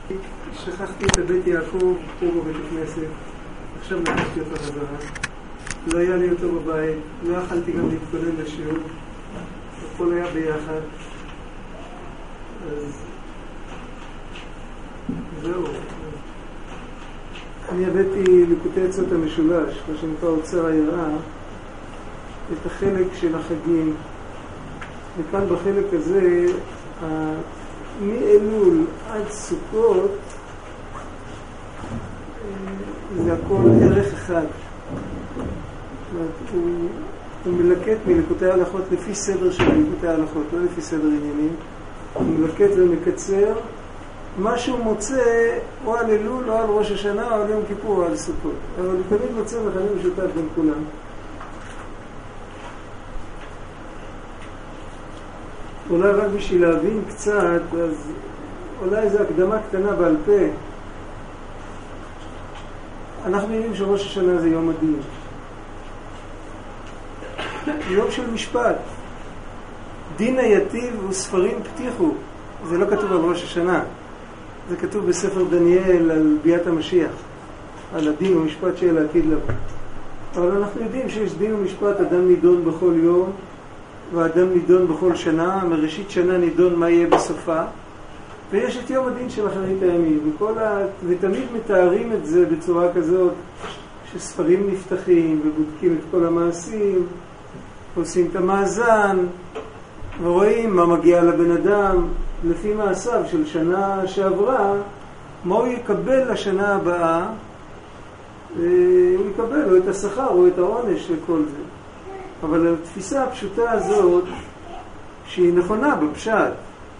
שכחתי את בית יעקב פה בבית הכנסת, עכשיו לקחתי אותו חזרה. לא היה לי אותו בבית, לא יכלתי גם להתכונן לשיעור, הכל היה ביחד. אז זהו. אני הבאתי ליקוטי עצות המשולש, מה שנקרא אוצר היראה, את החלק של החגים. וכאן בחלק הזה, מאלול עד סוכות, זה הכל ערך אחד. הוא מלקט מליקוטי ההלכות לפי סדר של ליקוטי ההלכות, לא לפי סדר עניינים. הוא מלקט ומקצר מה שהוא מוצא או על אלול או על ראש השנה או על יום כיפור או על סוכות. אבל הוא תמיד מוצא מכנה משותף בין כולם. אולי רק בשביל להבין קצת, אז אולי איזו הקדמה קטנה בעל פה. אנחנו יודעים שראש השנה זה יום הדין. יום של משפט. דין היטיב וספרים פתיחו. זה לא כתוב על ראש השנה. זה כתוב בספר דניאל על ביאת המשיח. על הדין ומשפט של העתיד לבוא. אבל אנחנו יודעים שיש דין ומשפט, אדם נידון בכל יום, ואדם נידון בכל שנה, מראשית שנה נידון מה יהיה בסופה, ויש את יום הדין של אחרית הימים, ותמיד מתארים את זה בצורה כזאת, שספרים נפתחים ובודקים את כל המעשים, עושים את המאזן, ורואים מה מגיע לבן אדם, לפי מעשיו של שנה שעברה, מה הוא יקבל לשנה הבאה, הוא יקבל או את השכר או את העונש לכל זה. אבל התפיסה הפשוטה הזאת, שהיא נכונה בפשט,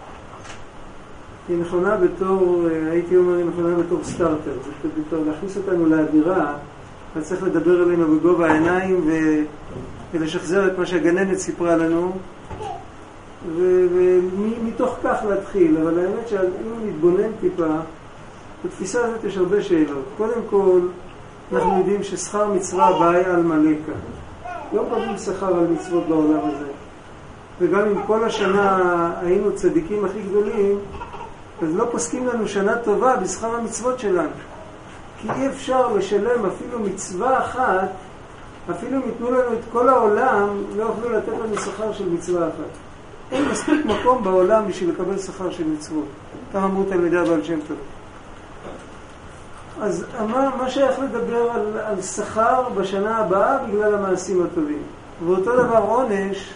היא נכונה בתור, הייתי אומר, היא נכונה בתור סטארטר, זה בתור להכניס אותנו לאווירה, אז צריך לדבר עלינו בגובה העיניים ולשחזר את מה שהגננת סיפרה לנו, ומתוך כך להתחיל. אבל האמת שאם נתבונן טיפה, בתפיסה הזאת יש הרבה שאלות. קודם כל, אנחנו יודעים ששכר מצווה באי על מלכה. לא מקבלים שכר על מצוות בעולם הזה. וגם אם כל השנה היינו צדיקים הכי גדולים, אז לא פוסקים לנו שנה טובה בשכר המצוות שלנו. כי אי אפשר לשלם אפילו מצווה אחת, אפילו אם יתנו לנו את כל העולם, לא יוכלו לתת לנו שכר של מצווה אחת. אין מספיק מקום בעולם בשביל לקבל שכר של מצוות. כך אמרו תלמידי הבעל שם טוב. אז מה שייך לדבר על שכר בשנה הבאה בגלל המעשים הטובים? ואותו דבר עונש,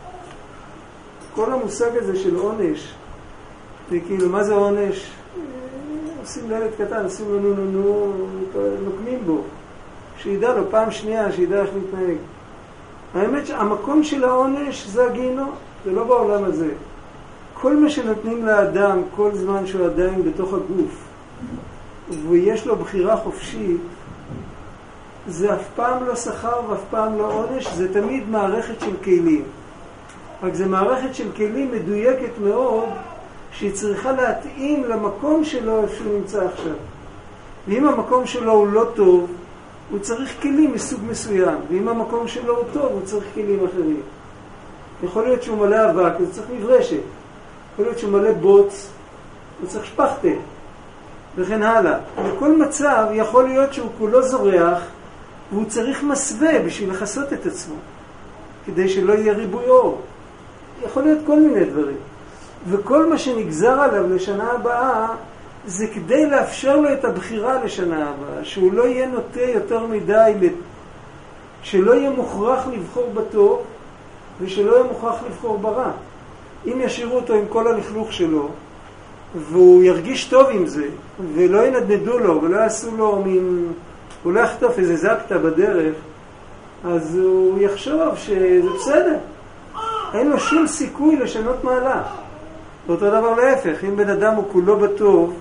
כל המושג הזה של עונש, וכאילו מה זה עונש? עושים לילד קטן, עושים לו נוקמים בו, שידע לו פעם שנייה, שידע איך להתנהג. האמת שהמקום של העונש זה הגיהנום, זה לא בעולם הזה. כל מה שנותנים לאדם כל זמן שהוא עדיין בתוך הגוף, ויש לו בחירה חופשית, זה אף פעם לא שכר ואף פעם לא עונש, זה תמיד מערכת של כלים. רק זה מערכת של כלים מדויקת מאוד, שהיא צריכה להתאים למקום שלו איפה שהוא נמצא עכשיו. ואם המקום שלו הוא לא טוב, הוא צריך כלים מסוג מסוים. ואם המקום שלו הוא טוב, הוא צריך כלים אחרים. יכול להיות שהוא מלא אבק, הוא צריך מברשת. יכול להיות שהוא מלא בוץ, הוא צריך שפחתה. וכן הלאה. בכל מצב יכול להיות שהוא כולו זורח, והוא צריך מסווה בשביל לחסות את עצמו, כדי שלא יהיה ריבוי אור. יכול להיות כל מיני דברים. וכל מה שנגזר עליו לשנה הבאה, זה כדי לאפשר לו את הבחירה לשנה הבאה, שהוא לא יהיה נוטה יותר מדי, שלא יהיה מוכרח לבחור בטוב, ושלא יהיה מוכרח לבחור ברע. אם ישאירו אותו עם כל הלכלוך שלו, והוא ירגיש טוב עם זה, ולא ינדנדו לו, ולא יעשו לו הוא לא יחטוף איזה זקטה בדרך, אז הוא יחשוב שזה בסדר. אין לו שום סיכוי לשנות מעלה. ואותו דבר להפך, אם בן אדם הוא כולו בטוב,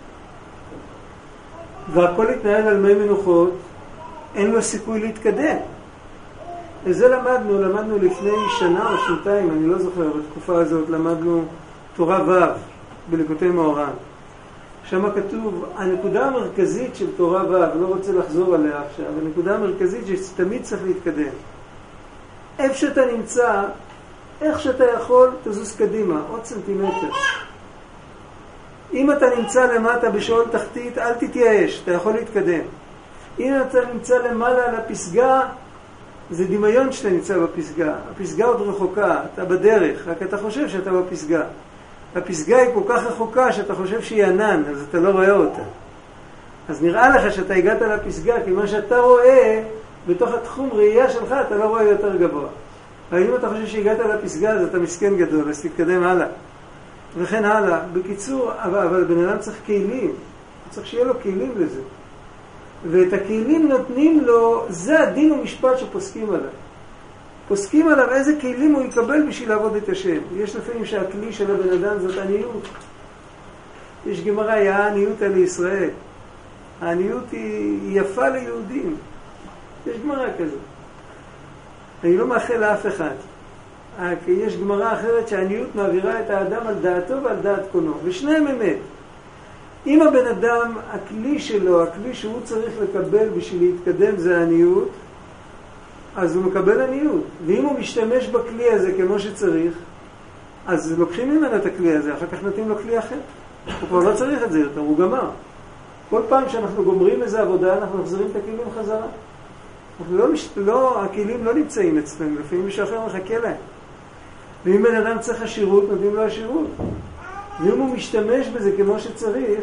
והכל יתנהל על מי מנוחות, אין לו סיכוי להתקדם. וזה למדנו לפני שנה או שנתיים, אני לא זוכר, בתקופה הזאת למדנו תורה ו' בליקוטי מאורן. שם כתוב, הנקודה המרכזית של תורה ו', לא רוצה לחזור עליה עכשיו, הנקודה המרכזית שתמיד צריך להתקדם. איפה שאתה נמצא, איך שאתה יכול, תזוז קדימה, עוד סנטימטר. אם אתה נמצא למטה בשאול תחתית, אל תתייאש, אתה יכול להתקדם. אם אתה נמצא למעלה על הפסגה, זה דמיון שאתה נמצא בפסגה. הפסגה עוד רחוקה, אתה בדרך, רק אתה חושב שאתה בפסגה. הפסגה היא כל כך רחוקה שאתה חושב שהיא ענן, אז אתה לא רואה אותה. אז נראה לך שאתה הגעת לפסגה, כי מה שאתה רואה, בתוך התחום ראייה שלך, אתה לא רואה יותר גבוה. אבל אם אתה חושב שהגעת לפסגה, אז אתה מסכן גדול, אז תתקדם הלאה. וכן הלאה. בקיצור, אבל בן אדם צריך כלים. צריך שיהיה לו כלים לזה. ואת הכלים נותנים לו, זה הדין ומשפט שפוסקים עליו. פוסקים עליו איזה כלים הוא יקבל בשביל לעבוד את השם. יש לפעמים שהכלי של הבן אדם זאת עניות. יש גמרא, העניות על ישראל. העניות היא יפה ליהודים. יש גמרא כזאת. אני לא מאחל לאף אחד. כי יש גמרא אחרת שהעניות מעבירה את האדם על דעתו ועל דעת קונו. ושניהם אמת. אם הבן אדם, הכלי שלו, הכלי שהוא צריך לקבל בשביל להתקדם זה העניות, אז הוא מקבל עניות. ואם הוא משתמש בכלי הזה כמו שצריך, אז לוקחים ממנו את הכלי הזה, אחר כך נותנים לו כלי אחר. הוא כבר לא צריך את זה יותר, הוא גמר. כל פעם שאנחנו גומרים איזו עבודה, אנחנו מחזירים את הכלים חזרה. הכלים לא נמצאים אצלנו, לפעמים מישהו אחר מחכה להם. ואם בן אדם צריך השירות, נותנים לו השירות. ואם הוא משתמש בזה כמו שצריך,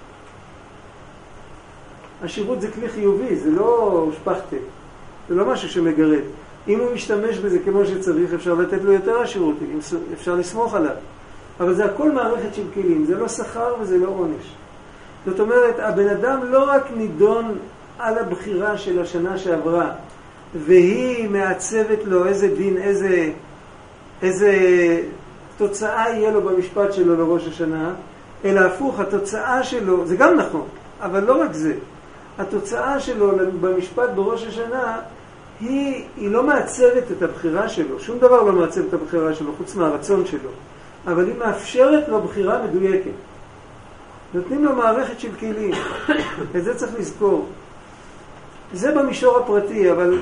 השירות זה כלי חיובי, זה לא שפחתי, זה לא משהו שמגרד. אם הוא משתמש בזה כמו שצריך, אפשר לתת לו יותר השירות, אפשר לסמוך עליו. אבל זה הכל מערכת של כלים, זה לא שכר וזה לא עונש. זאת אומרת, הבן אדם לא רק נידון על הבחירה של השנה שעברה, והיא מעצבת לו איזה דין, איזה תוצאה יהיה לו במשפט שלו לראש השנה, אלא הפוך, התוצאה שלו, זה גם נכון, אבל לא רק זה. התוצאה שלו במשפט בראש השנה, היא לא מעצבת את הבחירה שלו. שום דבר לא מעצב את הבחירה שלו, חוץ מהרצון שלו. אבל היא מאפשרת לו בחירה מדויקת. נותנים לו מערכת של כלים. את זה צריך לזכור. זה במישור הפרטי, אבל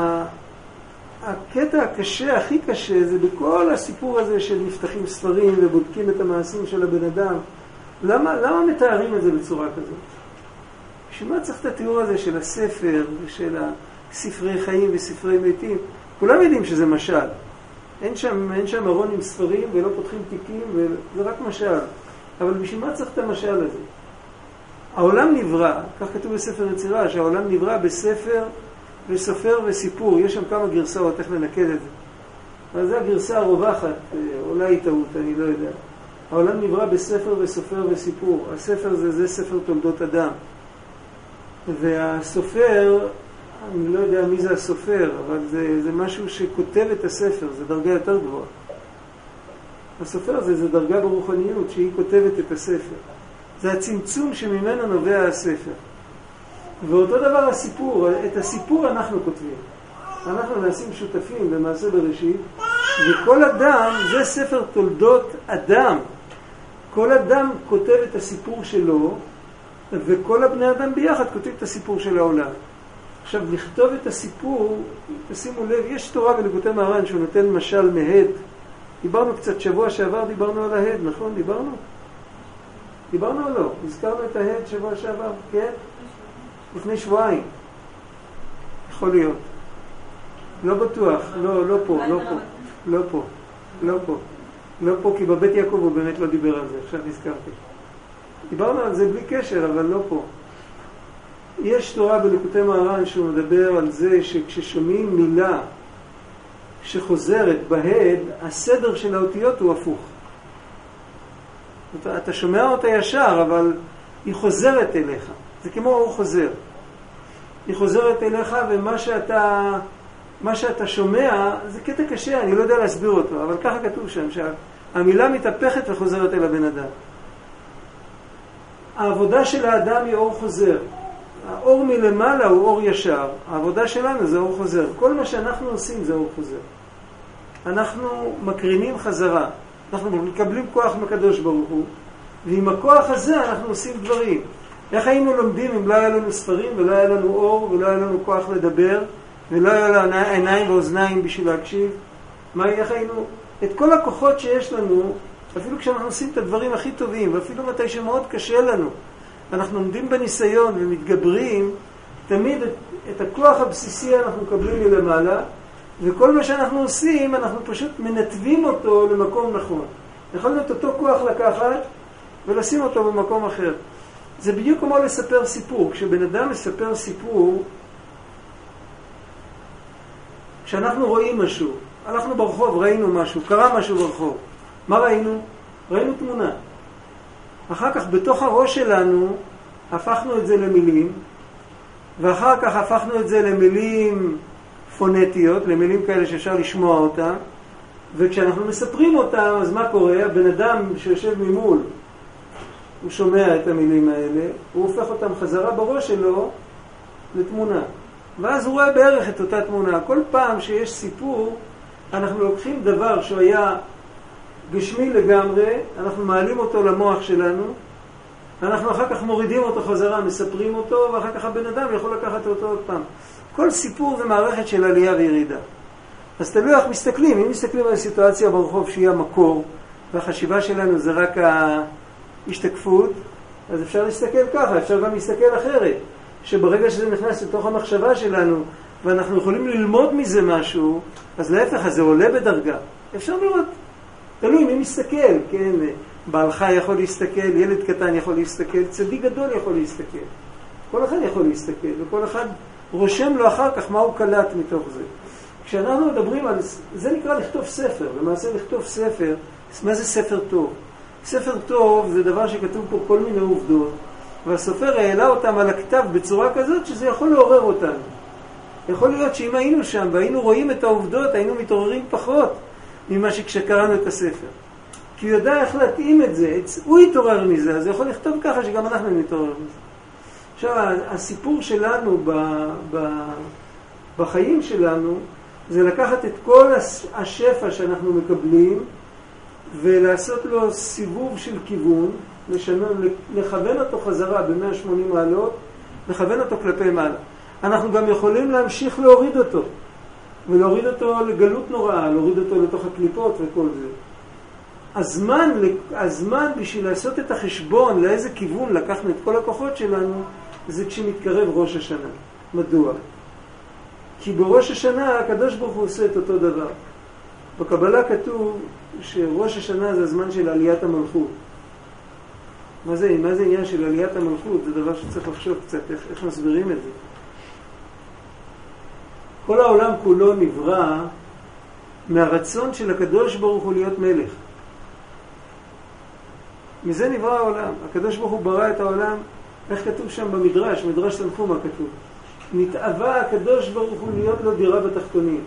הקטע הקשה, הכי קשה, זה בכל הסיפור הזה של נפתחים ספרים ובודקים את המעשים של הבן אדם. למה מתארים את זה בצורה כזאת? בשביל מה צריך את התיאור הזה של הספר ושל ספרי חיים וספרי מתים? כולם יודעים שזה משל. אין שם ארון עם ספרים ולא פותחים תיקים, וזה רק משל. אבל בשביל מה צריך את המשל הזה? העולם נברא, כך כתוב בספר יצירה, שהעולם נברא בספר וסופר וסיפור. יש שם כמה גרסאות, איך לנקד את זה. אבל זו הגרסה הרווחת, אולי טעות, אני לא יודע. העולם נברא בספר וסופר וסיפור. הספר זה ספר תולדות אדם. והסופר, אני לא יודע מי זה הסופר, אבל זה משהו שכותב את הספר, זה דרגה יותר גבוהה. הסופר זה דרגה ברוחניות שהיא כותבת את הספר. זה הצמצום שממנו נובע הספר. ואותו דבר הסיפור, את הסיפור אנחנו כותבים. אנחנו נעשים שותפים במעשה בראשית, וכל אדם, זה ספר תולדות אדם. כל אדם כותב את הסיפור שלו, וכל הבני אדם ביחד כותבים את הסיפור של העולם. עכשיו, לכתוב את הסיפור, תשימו לב, יש תורה בליקוטי מהר"ן שהוא נותן משל מהד. דיברנו קצת שבוע שעבר, דיברנו על ההד, נכון? דיברנו או לא? הזכרנו את ההד שבוע שעבר, כן? לפני שבועיים. יכול להיות. לא בטוח, לא פה, כי בבית יעקב הוא באמת לא דיבר על זה, עכשיו הזכרתי. דיברנו על זה בלי קשר, אבל לא פה. יש תורה בליקוטי מהר"ן שהוא מדבר על זה שכששומעים מילה שחוזרת בהד, הסדר של האותיות הוא הפוך. אתה שומע אותה ישר, אבל היא חוזרת אליך. זה כמו אור חוזר. היא חוזרת אליך, ומה שאתה שומע, זה קטע קשה, אני לא יודע להסביר אותו, אבל ככה כתוב שם, שהמילה מתהפכת וחוזרת אל הבן אדם. העבודה של האדם היא אור חוזר. האור מלמעלה הוא אור ישר. העבודה שלנו זה אור חוזר. כל מה שאנחנו עושים זה אור חוזר. אנחנו מקרינים חזרה. אנחנו מקבלים כוח מקדוש ברוך הוא. ועם הכוח הזה אנחנו עושים דברים. איך היינו לומדים אם לא היה לנו ספרים ולא היה לנו אור ולא היה לנו כוח לדבר ולא היה לנו עיניים ואוזניים בשביל להקשיב? איך היינו? את כל הכוחות שיש לנו אפילו כשאנחנו עושים את הדברים הכי טובים, ואפילו מתי שמאוד קשה לנו, אנחנו עומדים בניסיון ומתגברים, תמיד את הכוח הבסיסי אנחנו מקבלים מלמעלה, וכל מה שאנחנו עושים, אנחנו פשוט מנתבים אותו למקום נכון. יכולנו את אותו כוח לקחת ולשים אותו במקום אחר. זה בדיוק כמו לספר סיפור. כשבן אדם מספר סיפור, כשאנחנו רואים משהו, הלכנו ברחוב, ראינו משהו, קרה משהו ברחוב. מה ראינו? ראינו תמונה. אחר כך בתוך הראש שלנו הפכנו את זה למילים, ואחר כך הפכנו את זה למילים פונטיות, למילים כאלה שאפשר לשמוע אותם, וכשאנחנו מספרים אותם, אז מה קורה? הבן אדם שיושב ממול, הוא שומע את המילים האלה, הוא הופך אותם חזרה בראש שלו לתמונה. ואז הוא רואה בערך את אותה תמונה. כל פעם שיש סיפור, אנחנו לוקחים דבר שהוא היה גשמי לגמרי, אנחנו מעלים אותו למוח שלנו, אנחנו אחר כך מורידים אותו חזרה, מספרים אותו, ואחר כך הבן אדם יכול לקחת אותו עוד פעם. כל סיפור זה מערכת של עלייה וירידה. אז תלוי איך מסתכלים. אם מסתכלים על הסיטואציה ברחוב שהיא המקור, והחשיבה שלנו זה רק ההשתקפות, אז אפשר להסתכל ככה, אפשר גם להסתכל אחרת. שברגע שזה נכנס לתוך המחשבה שלנו, ואנחנו יכולים ללמוד מזה משהו, אז להפך, אז זה עולה בדרגה. אפשר לראות. תלוי מי מסתכל, כן? בעל חי יכול להסתכל, ילד קטן יכול להסתכל, צדיק גדול יכול להסתכל. כל אחד יכול להסתכל, וכל אחד רושם לו אחר כך מה הוא קלט מתוך זה. כשאנחנו מדברים על זה, נקרא לכתוב ספר. למעשה לכתוב ספר, מה זה ספר טוב? ספר טוב זה דבר שכתוב פה כל מיני עובדות, והסופר העלה אותם על הכתב בצורה כזאת שזה יכול לעורר אותנו. יכול להיות שאם היינו שם והיינו רואים את העובדות, היינו מתעוררים פחות ממה שכשקראנו את הספר. כי הוא יודע איך להתאים את זה, הוא יתעורר מזה, אז הוא יכול לכתוב ככה שגם אנחנו נתעורר מזה. עכשיו, הסיפור שלנו בחיים שלנו, זה לקחת את כל השפע שאנחנו מקבלים, ולעשות לו סיבוב של כיוון, לכוון אותו חזרה ב-180 מעלות, לכוון אותו כלפי מעלה. אנחנו גם יכולים להמשיך להוריד אותו, ולהוריד אותו לגלות נוראה, להוריד אותו לתוך הקליפות וכל זה. הזמן בשביל לעשות את החשבון לאיזה כיוון לקחנו את כל הכוחות שלנו, זה כשמתקרב ראש השנה. מדוע? כי בראש השנה הקדוש ברוך הוא עושה את אותו דבר. בקבלה כתוב שראש השנה זה הזמן של עליית המלכות. מה זה עניין של עליית המלכות? זה דבר שצריך לחשוב קצת איך מסבירים את זה. כל העולם כולו נברא מהרצון של הקדוש ברוך הוא להיות מלך. מזה נברא העולם. הקדוש ברוך הוא ברא את העולם, איך כתוב שם במדרש, מדרש תנחומא כתוב. נתאווה הקדוש ברוך הוא להיות לו דירה בתחתונים.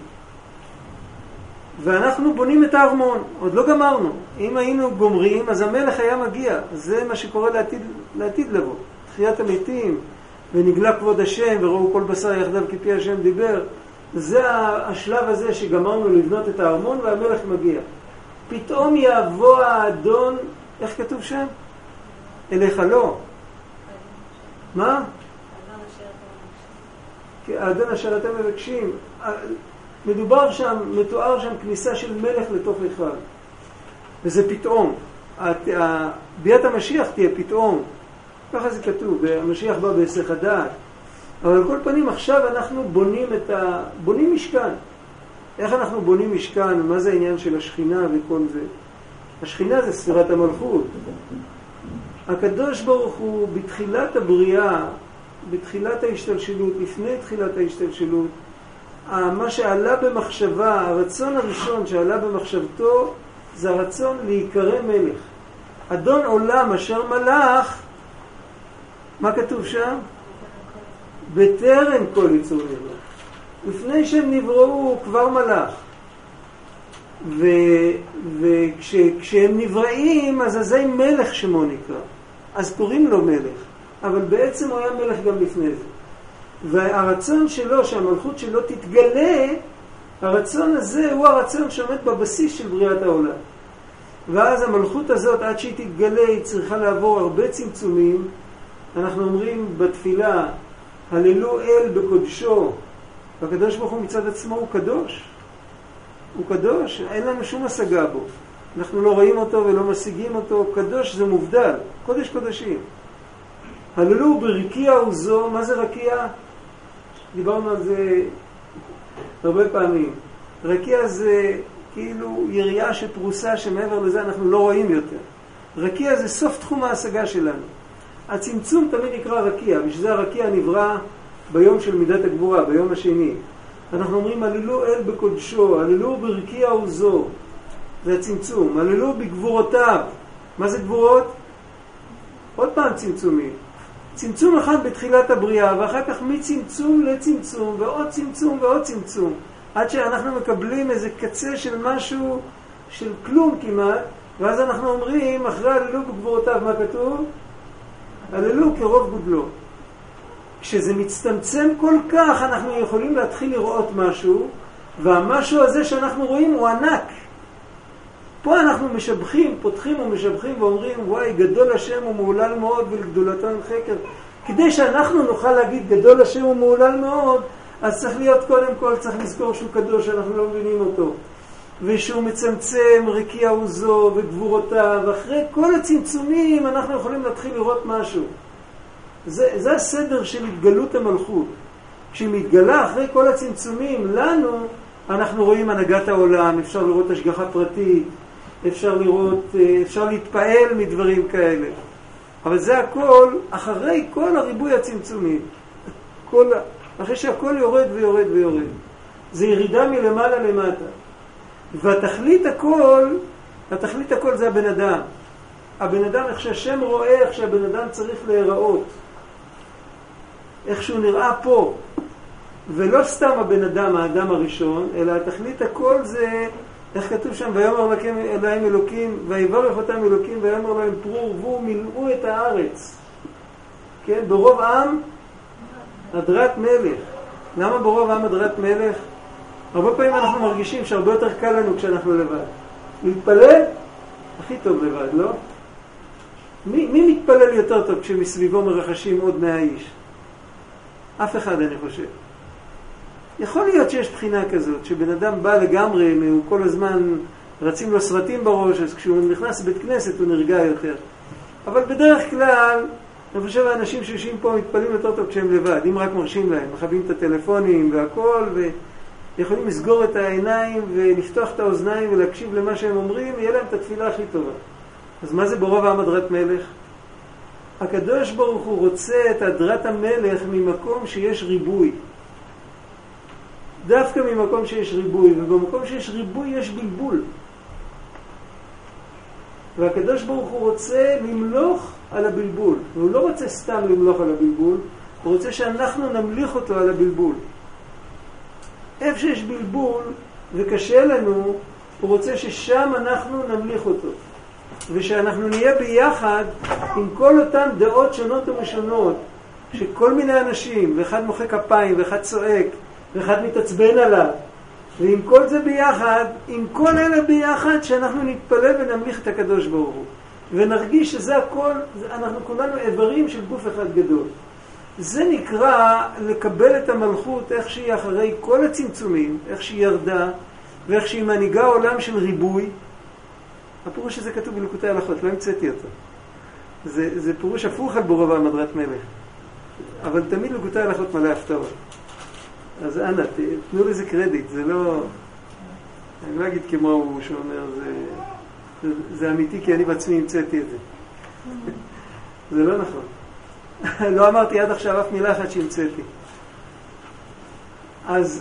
ואנחנו בונים את הארמון, עוד לא גמרנו. אם היינו גומרים, אז המלך היה מגיע. זה מה שקורה לעתיד לבוא. תחיית המתים, ונגלה כבוד השם, וראו כל בשר יחדיו כפי השם דיבר. זה השלב הזה שגמרנו לבנות את הארמון, והמלך מגיע. פתאום יבוא האדון, איך כתוב שם? אליך לא. מה? האדון אשר אתם מבקשים. מדובר שם, מתואר שם כניסה של מלך לתוך היכל. וזה פתאום. ביאת המשיח תהיה פתאום. ככה זה כתוב, והמשיח בא בהיסח הדעת. אבל על כל פנים עכשיו אנחנו בונים משכן. איך אנחנו בונים משכן? מה זה העניין של השכינה וכל זה? השכינה זה ספירת המלכות. הקדוש ברוך הוא בתחילת הבריאה, בתחילת ההשתלשלות, לפני תחילת ההשתלשלות, מה שעלה במחשבה, הרצון הראשון שעלה במחשבתו, זה הרצון להיקרא מלך. אדון עולם אשר מלך, מה כתוב שם? בטרם כל יצור נברא. לפני שהם נבראו הוא כבר מלך. וכשהם נבראים, אז זה מלך שמו נקרא. אז קוראים לו מלך. אבל בעצם הוא היה מלך גם לפני זה. והרצון שלו, שהמלכות שלו תתגלה, הרצון הזה הוא הרצון שעומד בבסיס של בריאת העולם. ואז המלכות הזאת, עד שהיא תתגלה, היא צריכה לעבור הרבה צמצומים. אנחנו אומרים בתפילה, הללו אל בקודשו. והקדוש ברוך הוא מצד עצמו הוא קדוש. הוא קדוש, אין לנו שום השגה בו. אנחנו לא רואים אותו ולא משיגים אותו. קדוש זה מובדל, קודש קודשים. הללו ברקיע עוזו. מה זה רקיע? דיברנו על זה הרבה פעמים. רקיע זה כאילו יריעה שפרוסה שמעבר לזה אנחנו לא רואים יותר. רקיע זה סוף תחום ההשגה שלנו. הצמצום תמיד נקרא רקיע, ושזה הרקיע נברא ביום של מידת הגבורה, ביום השני. אנחנו אומרים הללו אל בקודשו, הללו ברקיע עוזו. זה הצמצום. הללו בגבורותיו. מה זה גבורות? עוד פעם צמצומים. צמצום אחד בתחילת הבריאה, ואחר כך מצמצום לצמצום, ועוד צמצום ועוד צמצום. עד שאנחנו מקבלים איזה קצה של משהו, של כלום כמעט, ואז אנחנו אומרים, אחרי הללו בגבורותיו, מה כתוב? הללו כרוב גודלו. כשזה מצטמצם כל כך, אנחנו יכולים להתחיל לראות משהו, והמשהו הזה שאנחנו רואים הוא ענק. פה אנחנו משבחים, פותחים ומשבחים ואומרים, וואי, גדול השם ומעולל מאוד ולגדולתו אין חקר. כדי שאנחנו נוכל להגיד גדול השם ומעולל מאוד, אז צריך להיות קודם כל, צריך לזכור שהוא קדוש, אנחנו לא מבינים אותו. ושהוא מצמצם רקיע עוזו וגבורותיו, ואחרי כל הצמצומים אנחנו יכולים להתחיל לראות משהו. זה הסדר של התגלות המלכות. כשהיא מתגלה אחרי כל הצמצומים, לנו, אנחנו רואים הנהגת העולם, אפשר לראות השגחה פרטית, אפשר להתפעל מדברים כאלה. אבל זה הכל אחרי כל הריבוי הצמצומים. אחרי שהכל יורד ויורד ויורד. זה ירידה מלמעלה למטה. והתכלית הכל זה הבן אדם. הבן אדם, איך שהשם רואה, איך שהבן אדם צריך להיראות. איך שהוא נראה פה. ולא סתם הבן אדם, האדם הראשון, אלא התכלית הכל זה, איך כתוב שם, ויאמר להם אלוקים, ויברך אותם אלוקים, ויאמר להם פרו ורבו מילאו את הארץ. כן, ברוב עם הדרת מלך. למה ברוב עם הדרת מלך? הרבה פעמים אנחנו מרגישים שהרבה יותר קל לנו כשאנחנו לבד. להתפלל? הכי טוב לבד, לא? מי מתפלל יותר טוב כשמסביבו מרחשים עוד 100 איש? אף אחד, אני חושב. יכול להיות שיש בחינה כזאת, שבן אדם בא לגמרי, הוא כל הזמן רצים לו סרטים בראש, אז כשהוא נכנס לבית כנסת הוא נרגע יותר. אבל בדרך כלל, אני חושב האנשים שיושבים פה מתפללים יותר טוב כשהם לבד, אם רק מרשים להם, מכבים את הטלפונים והכל, ויכולים לסגור את העיניים ולפתוח את האוזניים ולהקשיב למה שהם אומרים, יהיה להם את התפילה הכי טובה. אז מה זה ברוב עם הדרת מלך? הקדוש ברוך הוא רוצה את הדרת המלך ממקום שיש ריבוי. דווקא ממקום שיש ריבוי, ובמקום שיש ריבוי יש בלבול. והקדוש ברוך הוא רוצה למלוך על הבלבול. והוא לא רוצה סתם למלוך על הבלבול, הוא רוצה שאנחנו נמליך אותו על הבלבול. איפה שיש בלבול וקשה לנו, הוא רוצה ששם אנחנו נמליך אותו. ושאנחנו נהיה ביחד עם כל אותן דעות שונות ומשונות, שכל מיני אנשים, ואחד מוחא כפיים, ואחד צועק, ואחד מתעצבן עליו, ועם כל זה ביחד, עם כל אלה ביחד, שאנחנו נתפלל ונמליך את הקדוש ברוך הוא. ונרגיש שזה הכל, אנחנו כולנו איברים של גוף אחד גדול. זה נקרא לקבל את המלכות איך שהיא אחרי כל הצמצומים, איך שהיא ירדה, ואיך שהיא מנהיגה עולם של ריבוי. הפירוש הזה כתוב בליקוטי הלכות, לא המצאתי אותו. זה פירוש הפוך על ברוב עם הדרת מלך. אבל תמיד ליקוטי הלכות מלא הפתעות. אז אנא, תנו לזה קרדיט, זה לא... אני לא אגיד כמו הוא שאומר, זה אמיתי כי אני בעצמי המצאתי את זה. זה לא נכון. לא אמרתי עד עכשיו אף מילה אחת שהמצאתי. אז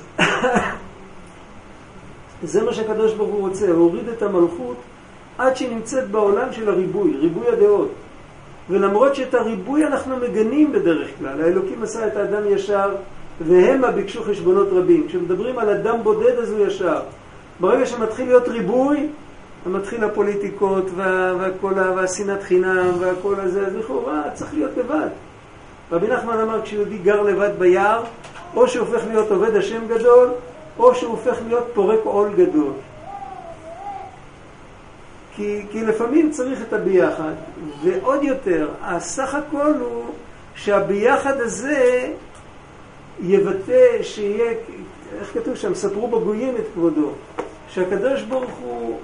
זה מה שהקדוש ברוך הוא רוצה, להוריד את המלכות עד שהיא נמצאת בעולם של הריבוי, ריבוי הדעות. ולמרות שאת הריבוי אנחנו מגנים בדרך כלל, האלוקים עשה את האדם ישר, והם ביקשו חשבונות רבים. כשמדברים על אדם בודד אז הוא ישר. ברגע שמתחיל להיות ריבוי, מתחיל הפוליטיקות והשנאת חינם והכל הזה, אז לכאורה צריך להיות לבד. רבי נחמן אמר, כשיהודי גר לבד ביער, או שהוא הופך להיות עובד השם גדול, או שהוא הופך להיות פורק עול גדול. כי לפעמים צריך את הביחד, ועוד יותר, הסך הכל הוא שהביחד הזה יבטא שיהיה, איך כתוב שם, ספרו בגויים את כבודו, שהקדוש ברוך הוא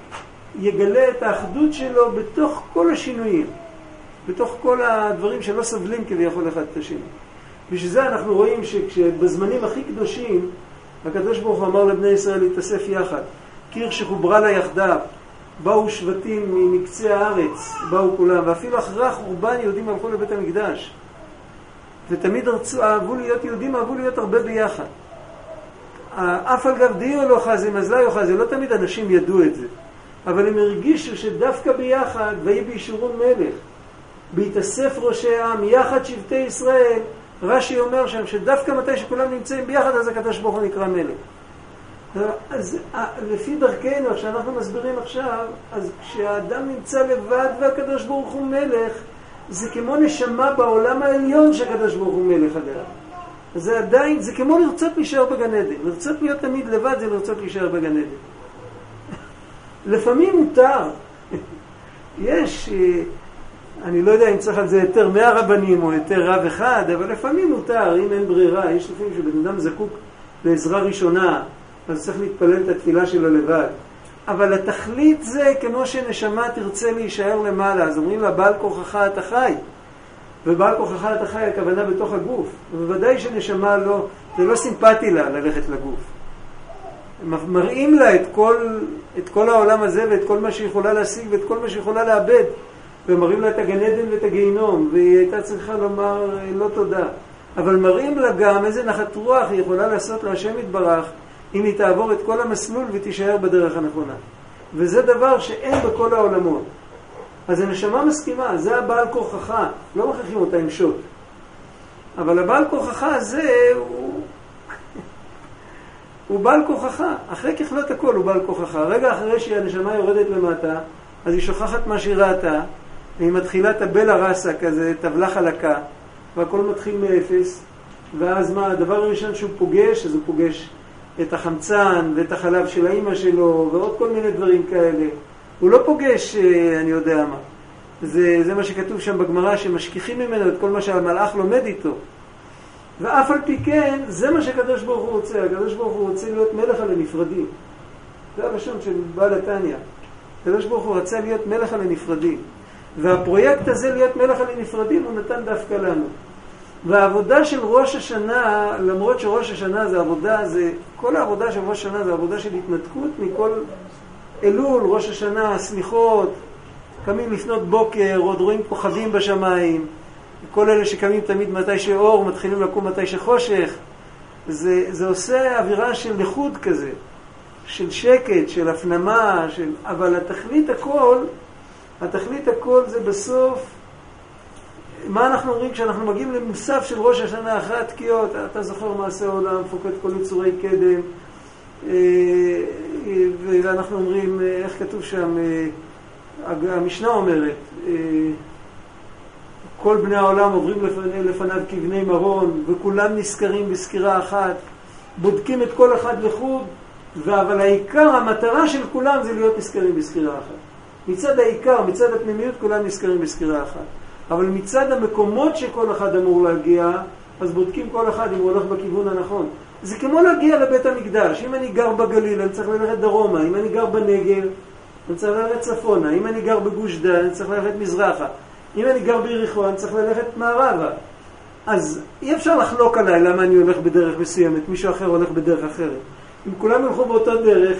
יגלה את האחדות שלו בתוך כל השינויים, בתוך כל הדברים שלא סובלים כביכול אחד את השני. בשביל זה אנחנו רואים שכשבזמנים הכי קדושים, הקדוש ברוך הוא אמר לבני ישראל להתאסף יחד. קיר שחוברה לה יחדיו, באו שבטים מקצה הארץ, באו כולם, ואפילו אחרי החורבן יהודים הלכו לבית המקדש. ותמיד אהבו להיות יהודים, אהבו להיות הרבה ביחד. אף על גב דיו לא חזי, מזלה לא חזי, לא תמיד אנשים ידעו את זה. אבל הם הרגישו שדווקא ביחד, ויהי בישורון מלך, בהתאסף ראשי העם, יחד שבטי ישראל, רש"י אומר שם שדווקא מתי שכולם נמצאים ביחד, אז הקדוש ברוך הוא נקרא מלך. אז לפי דרכנו, כשאנחנו מסבירים עכשיו, אז כשהאדם נמצא לבד והקדוש ברוך הוא מלך, זה כמו נשמה בעולם העליון שהקדוש ברוך הוא מלך עליה. אז זה עדיין, זה כמו לרצות להישאר בגן עדן. לרצות להיות תמיד לבד זה לרצות להישאר בגן עדן. לפעמים מותר. יש, אני לא יודע אם צריך על זה יותר 100 רבנים או יותר רב אחד, אבל לפעמים מותר, אם אין ברירה. יש לפעמים שבן אדם זקוק לעזרה ראשונה, אז צריך להתפלל את התפילה שלו לבד. אבל התכלית זה כמו שנשמה תרצה להישאר למעלה. אז אומרים לה, בעל כוחך אתה חי. ובעל כוחך אתה חי, הכוונה בתוך הגוף. ובוודאי שנשמה לא, זה לא סימפטי לה ללכת לגוף. מראים לה את כל העולם הזה ואת כל מה שהיא יכולה להשיג ואת כל מה שהיא יכולה לאבד. ומראים לה את הגן עדן ואת הגיהינום, והיא הייתה צריכה לומר לא תודה. אבל מראים לה גם איזה נחת רוח היא יכולה לעשות להשם יתברך, אם היא תעבור את כל המסלול ותישאר בדרך הנכונה. וזה דבר שאין בכל העולמות. אז הנשמה מסכימה, זה הבעל כוחך, לא מכריחים אותה עם שוט. אבל הבעל כוחך הזה הוא בעל כוחך, אחרי ככלות הכל הוא בעל כוחך. רגע אחרי שהנשמה יורדת למטה, אז היא שוכחת מה שהיא ראתה, והיא מתחילה טבלה רסה כזה, טבלה חלקה, והכל מתחיל מאפס, ואז מה, הדבר הראשון שהוא פוגש, אז הוא פוגש את החמצן ואת החלב של האמא שלו, ועוד כל מיני דברים כאלה. הוא לא פוגש, אני יודע מה. זה מה שכתוב שם בגמרא, שמשכיחים ממנו את כל מה שהמלאך לומד איתו. ואף על פי כן, זה מה שהקדוש ברוך הוא רוצה. הקדוש ברוך הוא רוצה להיות מלך על הנפרדים. זה הלשון של בעל התניא. הקדוש ברוך הוא רצה להיות מלך על הנפרדים. והפרויקט הזה להיות מלך על הנפרדים הוא נתן דווקא לנו. והעבודה של ראש השנה, למרות שראש השנה זה עבודה, כל העבודה של ראש השנה זה עבודה של התנתקות מכל אלול, ראש השנה, סליחות, קמים לפנות בוקר, עוד רואים כוכבים בשמיים, כל אלה שקמים תמיד מתי שאור, מתחילים לקום מתי שחושך. זה עושה אווירה של לחוד כזה, של שקט, של הפנמה, אבל התכלית הכל זה בסוף, מה אנחנו אומרים כשאנחנו מגיעים למוסף של ראש השנה אחרי התקיעות, אתה זוכר מעשה עולם, פוקד כל יצורי קדם, ואנחנו אומרים, איך כתוב שם, המשנה אומרת, כל בני העולם עוברים לפניו כבני מרון, וכולם נזכרים בסקירה אחת, בודקים את כל אחד לחוד, אבל העיקר, המטרה של כולם זה להיות נזכרים בסקירה אחת. מצד העיקר, מצד הפנימיות, כולם נזכרים בסקירה אחת. אבל מצד המקומות שכל אחד אמור להגיע, אז בודקים כל אחד אם הוא הולך בכיוון הנכון. זה כמו להגיע לבית המקדש. אם אני גר בגליל, אני צריך ללכת דרומה. אם אני גר בנגב, אני צריך ללכת צפונה. אם אני גר בגוש דן, אני צריך ללכת מזרחה. אם אני גר ביריחו, אני צריך ללכת מערבה. אז אי אפשר לחלוק עליי למה אני הולך בדרך מסוימת, מישהו אחר הולך בדרך אחרת. אם כולם הולכו באותו דרך,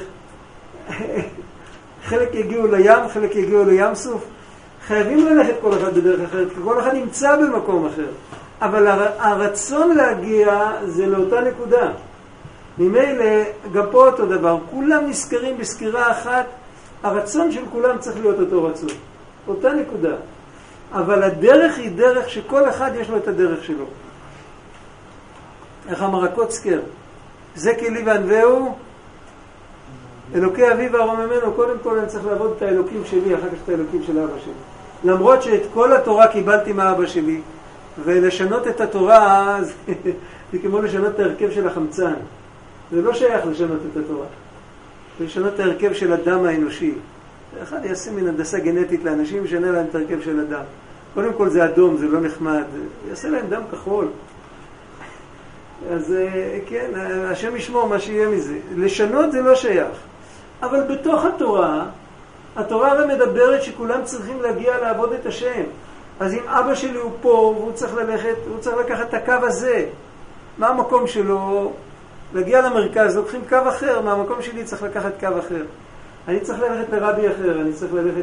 חלק יגיעו לים, חלק יגיעו לים סוף. חייבים ללכת כל אחד בדרך אחרת, כי כל אחד נמצא במקום אחר. אבל הרצון להגיע זה לאותה נקודה. ממילא, גם פה אותו דבר, כולם נזכרים בסקירה אחת, הרצון של כולם צריך להיות אותו רצון. אותה נקודה. אבל הדרך היא דרך שכל אחד יש לו את הדרך שלו. איך אמר הקוצקר? זה כלי וענווהו, אלוקי אבי וארוממנו, קודם כל אני צריך לעבוד את האלוקים שלי, אחר כך את האלוקים של אבא שלי. למרות שאת כל התורה קיבלתי מאבא שלי, ולשנות את התורה זה כמו לשנות את ההרכב של החמצן. זה לא שייך לשנות את התורה. זה לשנות את ההרכב של הדם האנושי. אחד יעשה מן הנדסה גנטית לאנשים ושנה להם את ההרכב של הדם. קודם כל זה אדום, זה לא נחמד. יעשה להם דם כחול. אז כן, השם ישמור מה שיהיה מזה. לשנות זה לא שייך. אבל בתוך התורה, התורה הרי מדברת שכולם צריכים להגיע לעבוד את השם. אז אם אבא שלי הוא פה והוא צריך ללכת, הוא צריך לקחת את הקו הזה. מה המקום שלו? להגיע למרכז, לוקחים קו אחר, מהמקום שלי צריך לקחת קו אחר. אני צריך ללכת לרבי אחר, אני צריך ללכת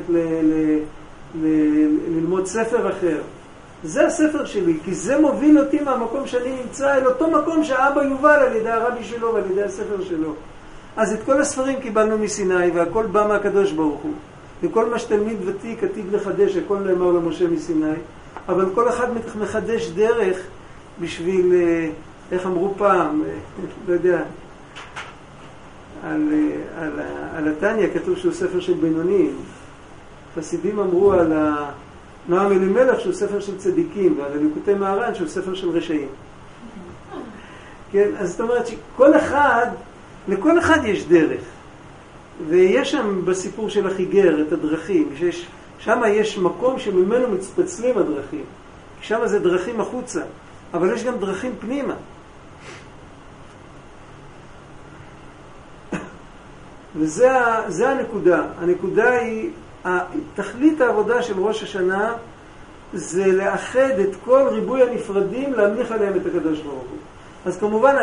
ללמוד ספר אחר. זה הספר שלי, כי זה מוביל אותי מהמקום שאני נמצא אל אותו מקום שהאבא יובל על ידי הרבי שלו ועל ידי הספר שלו. אז את כל הספרים קיבלנו מסיני, והכל בא מהקדוש ברוך הוא. וכל מה שתלמיד ותיק עתיד לחדש, הכל נאמר למשה מסיני. אבל כל אחד מחדש דרך בשביל, איך אמרו פעם, לא יודע, על התניא כתוב שהוא ספר של בינונים. חסידים אמרו על נועם אלימלך שהוא ספר של צדיקים, ועל הליקוטי מהר"ן שהוא ספר של רשעים. כן, אז זאת אומרת שכל אחד, לכל אחד יש דרך. ויש שם בסיפור של החיגר את הדרכים, שם יש מקום שממנו מצטצלים הדרכים. שם זה דרכים החוצה, אבל יש גם דרכים פנימה. וזה הנקודה. הנקודה היא, תכלית העבודה של ראש השנה זה לאחד את כל ריבוי הנפרדים, להמליך עליהם את הקדוש ברוך הוא. אז כמובן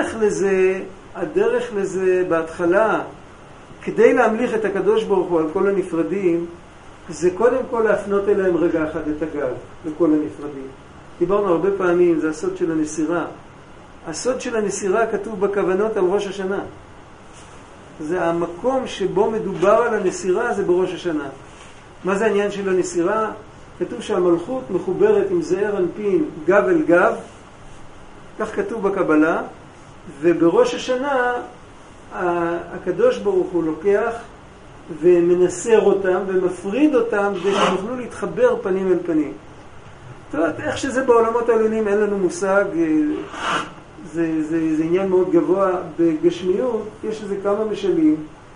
הדרך לזה בהתחלה, כדי להמליך את הקדוש ברוך הוא על כל הנפרדים, זה קודם כל להפנות אליהם רגע אחד את הגב, לכל הנפרדים. דיברנו הרבה פעמים, זה הסוד של הנסירה. הסוד של הנסירה כתוב בכוונות על ראש השנה. זה המקום שבו מדובר על הנסירה, זה בראש השנה. מה זה העניין של הנסירה? כתוב שהמלכות מחוברת עם זעיר אנפין גב אל גב, כך כתוב בקבלה, ובראש השנה הקדוש ברוך הוא לוקח ומנסר אותם ומפריד אותם כדי שיוכלו להתחבר פנים אל פנים. זאת אומרת, איך שזה בעולמות העליונים אין לנו מושג, זה עניין מאוד גבוה. בגשמיות יש איזה כמה משלים.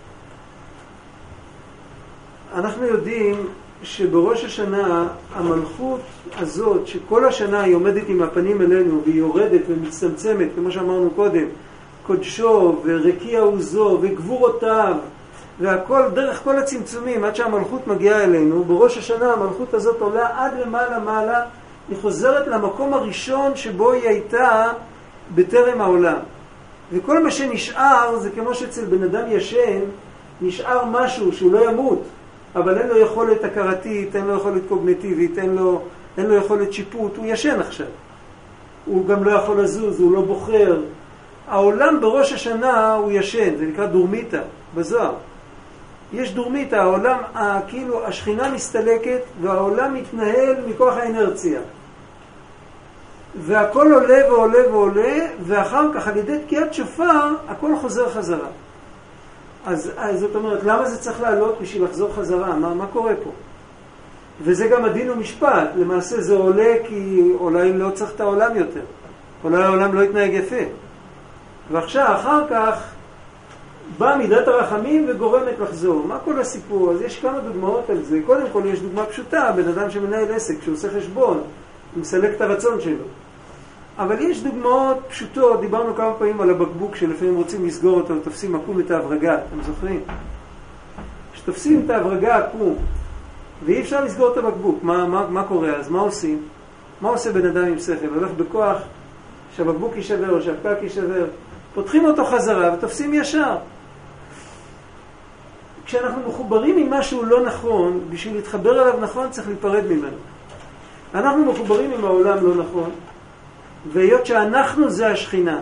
אנחנו יודעים שבראש השנה המלכות הזאת שכל השנה היא עומדת עם הפנים אלינו והיא יורדת ומצטמצמת, כמו שאמרנו קודם, קודשו ורקיע עוזו וגבורותיו והכל דרך כל הצמצומים עד שהמלכות מגיעה אלינו. בראש השנה המלכות הזאת עולה עד למעלה מעלה, היא חוזרת למקום הראשון שבו היא הייתה בטרם העולם. וכל מה שנשאר זה כמו שאצל בן אדם ישן נשאר משהו שהוא לא ימות, אבל אין לו יכולת הכרתית, אין לו יכולת קוגניטיבית, אין לו יכולת שיפוט, הוא ישן עכשיו. הוא גם לא יכול לזוז, הוא לא בוחר. העולם בראש השנה הוא ישן, זה נקרא דורמיטה בזוהר. יש דורמיטה, העולם, כאילו השכינה מסתלקת והעולם מתנהל מכוח האנרציה. והכל עולה ועולה ועולה, ואחר כך על ידי תקיעת שופר הכל חוזר חזרה. אז זאת אומרת, למה זה צריך לעלות בשביל לחזור חזרה? מה קורה פה? וזה גם הדין ומשפט. למעשה זה עולה כי אולי לא צריך את העולם יותר. אולי העולם לא יתנהג יפה. ועכשיו, אחר כך, באה מידת הרחמים וגורמת לחזור. מה כל הסיפור? אז יש כמה דוגמאות על זה. קודם כל יש דוגמה פשוטה, בן אדם שמנהל עסק, שהוא עושה חשבון, הוא מסלק את הרצון שלו. אבל יש דוגמאות פשוטות, דיברנו כמה פעמים על הבקבוק שלפעמים רוצים לסגור אותו, תופסים עקום את ההברגה, אתם זוכרים? כשתופסים את ההברגה עקום, ואי אפשר לסגור את הבקבוק, מה קורה? אז מה עושים? מה עושה בן אדם עם שכל? הולך בכוח שהבקבוק יישבר או שהפקק יישבר, פותחים אותו חזרה ותופסים ישר. כשאנחנו מחוברים עם משהו לא נכון, בשביל להתחבר אליו נכון צריך להיפרד ממנו. אנחנו מחוברים עם העולם לא נכון, והיות שאנחנו זה השכינה.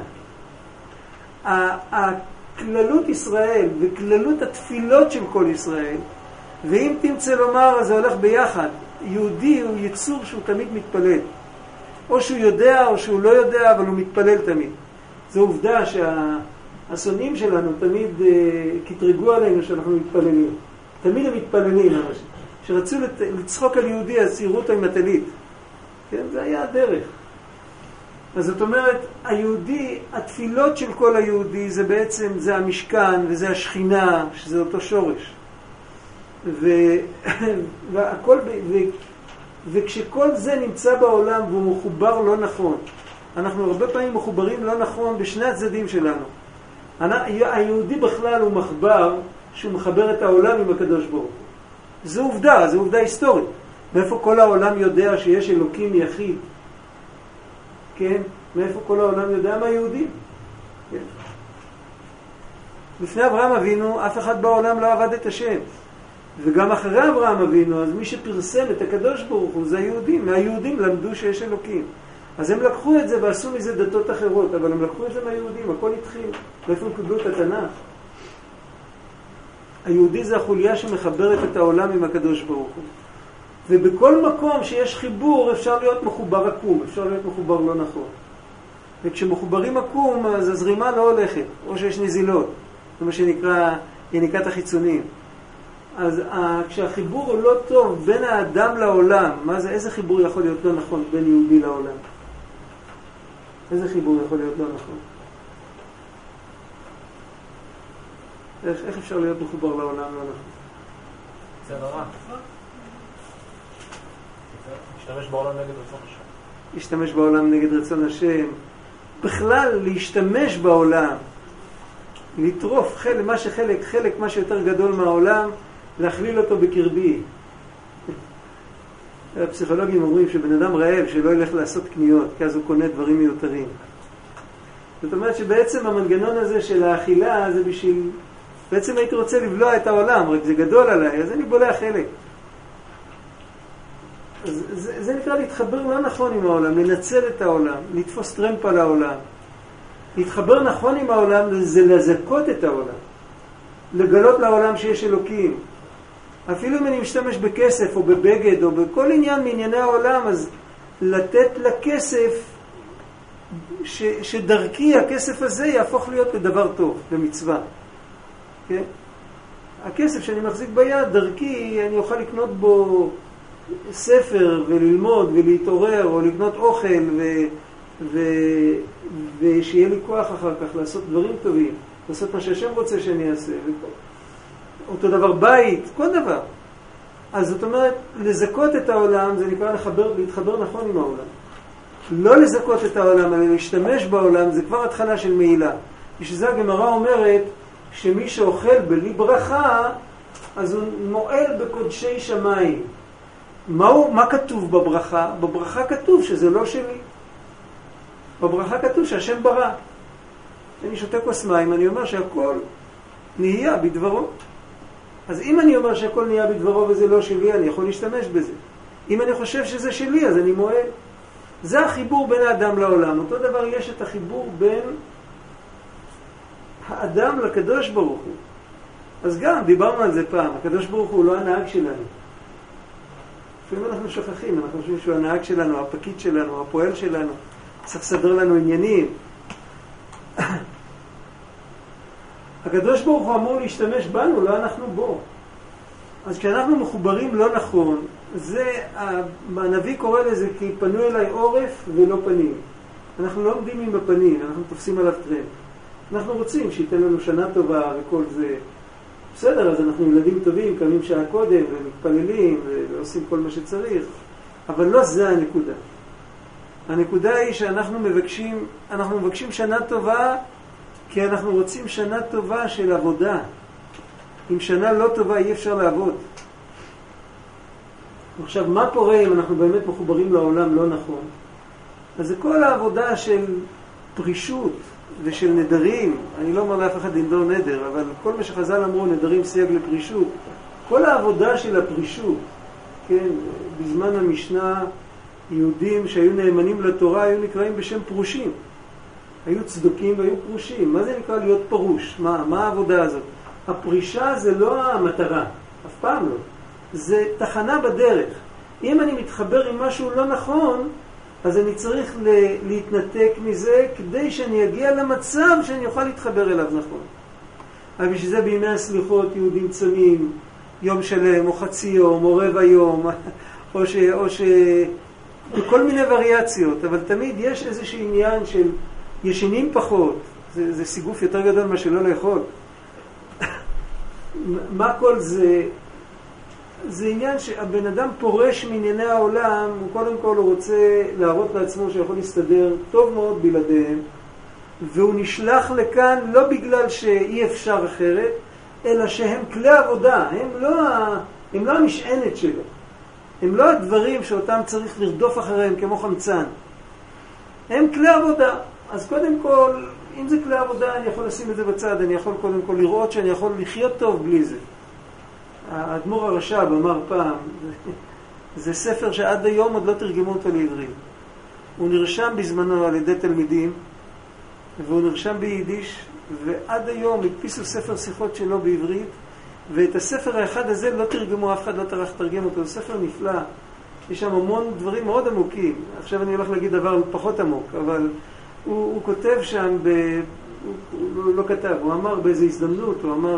הכללות ישראל וכללות התפילות של כל ישראל, ואם תמצא לומר, אז זה הולך ביחד. יהודי הוא יצור שהוא תמיד מתפלל. או שהוא יודע או שהוא לא יודע, אבל הוא מתפלל תמיד. זו עובדה שהשונאים שלנו תמיד כתרגו עלינו שאנחנו מתפללים. תמיד הם מתפללים. שרצו לצחוק על יהודי, אז ציירו אותו עם הטלית. כן? זה היה הדרך. אז זאת אומרת, היהודי, התפילות של כל היהודי זה בעצם, זה המשכן וזה השכינה, שזה אותו שורש. והכל, וכשכל זה נמצא בעולם והוא מחובר לא נכון, אנחנו הרבה פעמים מחוברים לא נכון בשני הצדדים שלנו. היהודי בכלל הוא מחבר שהוא מחבר את העולם עם הקדוש ברוך הוא. זו עובדה היסטורית. מאיפה כל העולם יודע שיש אלוקים יחיד? כן? מאיפה כל העולם יודע? מהיהודים. כן? לפני אברהם אבינו, אף אחד בעולם לא עבד את השם. וגם אחרי אברהם אבינו, אז מי שפרסם את הקדוש ברוך הוא זה היהודים. מהיהודים למדו שיש אלוקים. אז הם לקחו את זה ועשו מזה דתות אחרות, אבל הם לקחו את זה מהיהודים, הכל התחיל. ואיפה הם קיבלו את התנ"ך? היהודי זה החוליה שמחברת את העולם עם הקדוש ברוך הוא. ובכל מקום שיש חיבור אפשר להיות מחובר עקום, אפשר להיות מחובר לא נכון. וכשמחוברים עקום אז הזרימה לא הולכת, או שיש נזילות. זה מה שנקרא יניקת החיצונים. אז כשהחיבור הוא לא טוב בין האדם לעולם, איזה חיבור יכול להיות לא נכון בין יהודי לעולם? איזה חיבור יכול להיות לא נכון? איך אפשר להיות מחובר לעולם לא נכון? זה נורא. להשתמש בעולם נגד רצון השם. להשתמש בעולם נגד רצון השם. בכלל, להשתמש בעולם, לטרוף חלק מה שיותר גדול מהעולם, להכליל אותו בקרבי. הפסיכולוגים אומרים שבן אדם רעב שלא ילך לעשות קניות, כי אז הוא קונה דברים מיותרים. זאת אומרת שבעצם המנגנון הזה של האכילה זה בשביל... בעצם הייתי רוצה לבלוע את העולם, רק זה גדול עליי, אז אני בולע חלק. אז זה נקרא להתחבר לא נכון עם העולם, לנצל את העולם, לתפוס טרמפ על העולם. להתחבר נכון עם העולם זה לזכות את העולם. לגלות לעולם שיש אלוקים. אפילו אם אני משתמש בכסף או בבגד או בכל עניין מענייני העולם, אז לתת לכסף שדרכי הכסף הזה יהפוך להיות לדבר טוב, למצווה. כן? הכסף שאני מחזיק ביד, דרכי אני אוכל לקנות בו ספר וללמוד ולהתעורר או לקנות אוכל ושיהיה לי כוח אחר כך לעשות דברים טובים, לעשות מה שהשם רוצה שאני אעשה. אותו דבר בית, כל דבר. אז זאת אומרת, לזכות את העולם זה נקרא להתחבר נכון עם העולם. לא לזכות את העולם, אלא להשתמש בעולם, זה כבר התחלה של מעילה. בשביל זה הגמרא אומרת שמי שאוכל בלי ברכה, אז הוא מועל בקודשי שמיים. מה כתוב בברכה? בברכה כתוב שזה לא שלי. בברכה כתוב שהשם ברא. אני שותה כוס מים, אני אומר שהכל נהיה בדברו. אז אם אני אומר שהכל נהיה בדברו וזה לא שלי, אני יכול להשתמש בזה. אם אני חושב שזה שלי, אז אני מועל. זה החיבור בין האדם לעולם. אותו דבר יש את החיבור בין האדם לקדוש ברוך הוא. אז גם דיברנו על זה פעם, הקדוש ברוך הוא לא הנהג שלנו. לפעמים אנחנו שוכחים, אנחנו חושבים שהוא הנהג שלנו, הפקיד שלנו, הפועל שלנו, צריך לסדר לנו עניינים. הקדוש ברוך הוא אמור להשתמש בנו, לא אנחנו בו. אז כשאנחנו מחוברים לא נכון, הנביא קורא לזה כי פנו אליי עורף ולא פנים. אנחנו לא עומדים עם הפנים, אנחנו תופסים עליו טרמפ. אנחנו רוצים שייתן לנו שנה טובה וכל זה. בסדר, אז אנחנו ילדים טובים, קמים שעה קודם ומתפללים ועושים כל מה שצריך. אבל לא זה הנקודה. הנקודה היא שאנחנו מבקשים שנה טובה כי אנחנו רוצים שנה טובה של עבודה. עם שנה לא טובה אי אפשר לעבוד. עכשיו, מה קורה אם אנחנו באמת מחוברים לעולם לא נכון? אז זה כל העבודה של פרישות ושל נדרים. אני לא אומר לאף אחד לנדור נדר, אבל כל מה שחז"ל אמרו, נדרים סייג לפרישות. כל העבודה של הפרישות, כן, בזמן המשנה, יהודים שהיו נאמנים לתורה היו נקראים בשם פרושים. היו צדוקים והיו פרושים. מה זה נקרא להיות פרוש? מה העבודה הזאת? הפרישה זה לא המטרה, אף פעם לא. זה תחנה בדרך. אם אני מתחבר עם משהו לא נכון, אז אני צריך להתנתק מזה כדי שאני אגיע למצב שאני אוכל להתחבר אליו נכון. אבל בשביל זה בימי הסליחות יהודים צמים יום שלם או חצי יום או רבע יום או בכל מיני וריאציות, אבל תמיד יש איזשהו עניין של ישנים פחות. זה סיגוף יותר גדול מה שלא לאכול. מה כל זה? זה עניין שהבן אדם פורש מענייני העולם, הוא קודם כל הוא רוצה להראות לעצמו שיכול להסתדר טוב מאוד בלעדיהם, והוא נשלח לכאן לא בגלל שאי אפשר אחרת, אלא שהם כלי עבודה, הם לא הם לא המשענת שלו. הם לא הדברים שאותם צריך לרדוף אחריהם כמו חמצן. הם כלי עבודה. אז קודם כל, אם זה כלי עבודה, אני יכול לשים את זה בצד, אני יכול קודם כל לראות שאני יכול לחיות טוב בלי זה. האדמו"ר הרש"ב אמר פעם, זה ספר שעד היום עוד לא תרגמו אותו לעברית. הוא נרשם בזמנו על ידי תלמידים, והוא נרשם ביידיש, ועד היום הדפיסו ספר שיחות שלו בעברית, ואת הספר האחד הזה לא תרגמו, אף אחד לא טרח לתרגם אותו. זה ספר נפלא, יש שם המון דברים מאוד עמוקים. עכשיו אני הולך להגיד דבר פחות עמוק, אבל הוא כותב שם, הוא לא כתב, הוא אמר באיזו הזדמנות, הוא אמר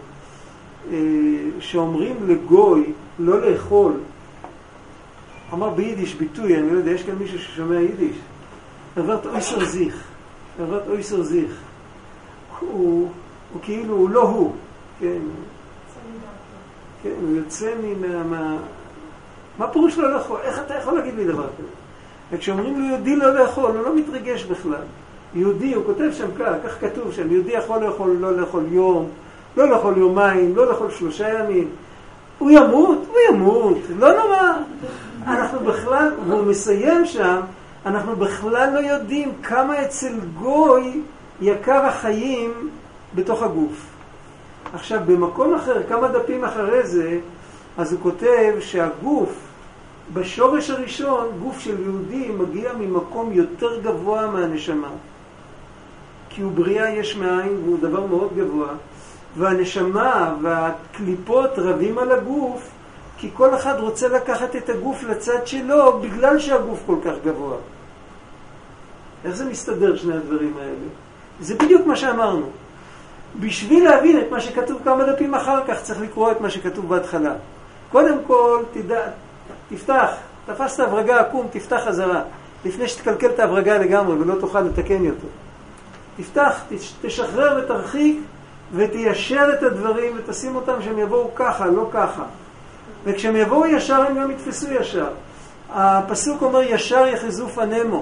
שאומרים לגוי לא לאכול, אמר ביידיש ביטוי, אני לא יודע, יש כאן מישהו ששומע יידיש, עברת אויסר זיך, עברת אויסר זיך, הוא כאילו, הוא לא הוא, כן, כן, הוא יוצא מה פירוש לא לאכול? איך אתה יכול להגיד לי דבר כזה? וכשאומרים לו יהודי לא לאכול, הוא לא מתרגש בכלל. יהודי, הוא כותב שם כך כתוב שם, יהודי יכול לאכול, לא לאכול יום, לא לאכול יומיים, לא לאכול 3 ימים. הוא ימות, לא נורא. אנחנו בכלל, והוא מסיים שם, אנחנו בכלל לא יודעים כמה אצל גוי יקר החיים בתוך הגוף. עכשיו, במקום אחר, כמה דפים אחרי זה, אז הוא כותב שהגוף, בשורש הראשון, גוף של יהודי מגיע ממקום יותר גבוה מהנשמה. כי הוא בריאה יש מאין, והוא דבר מאוד גבוה. והנשמה והקליפות רבים על הגוף, כי כל אחד רוצה לקחת את הגוף לצד שלו, בגלל שהגוף כל כך גבוה. איך זה מסתדר שני הדברים האלה? זה בדיוק מה שאמרנו. בשביל להבין את מה שכתוב כמה דפים אחר כך, צריך לקרוא את מה שכתוב בהתחלה. קודם כל, תפתח, תפסת הברגה, קום, תפתח חזרה. לפני שתקלקל את ההברגה לגמרי ולא תוכל לתקן יותר. תפתח, תשחרר ותרחיק ותיישר את הדברים ותשים אותם שהם יבואו ככה, לא ככה. וכשהם יבואו ישר הם גם יתפסו ישר. הפסוק אומר ישר יחזו פנימו.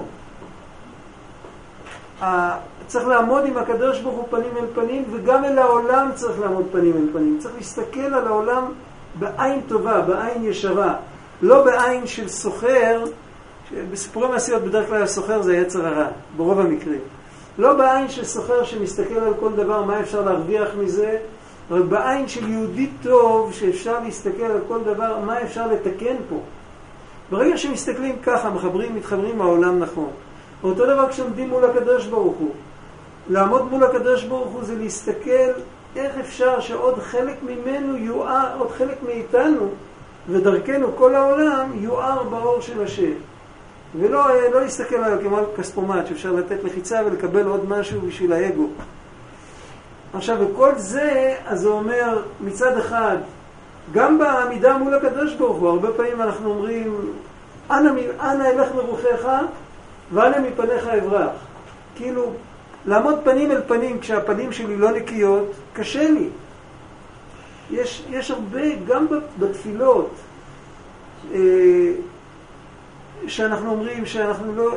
צריך לעמוד עם הקדוש ברוך הוא פנים אל פנים, וגם אל העולם צריך לעמוד פנים אל פנים. צריך להסתכל על העולם בעין טובה, בעין ישרה. לא בעין של סוחר, בסיפורי מעשיות בדרך כלל הסוחר זה יצר הרע, ברוב המקרים. לא בעין של סוחר שמסתכל על כל דבר, מה אפשר להרוויח מזה, אבל בעין של יהודי טוב שאפשר להסתכל על כל דבר, מה אפשר לתקן פה. ברגע שמסתכלים ככה, מתחברים העולם נכון. אותו דבר כשעומדים מול הקדוש ברוך הוא. לעמוד מול הקדוש ברוך הוא זה להסתכל איך אפשר שעוד חלק ממנו יואר, עוד חלק מאיתנו, ודרכנו כל העולם יואר באור של השם. ולא להסתכל עליו כמו על כספומט שאפשר לתת לחיצה ולקבל עוד משהו בשביל האגו. עכשיו, וכל זה, אז זה אומר מצד אחד, גם בעמידה מול הקדוש ברוך הוא, הרבה פעמים אנחנו אומרים, אנא אלך מרוחך ואנא מפניך אברח. כאילו, לעמוד פנים אל פנים כשהפנים שלי לא נקיות, קשה לי. יש הרבה, גם בתפילות, שאנחנו אומרים שאנחנו לא...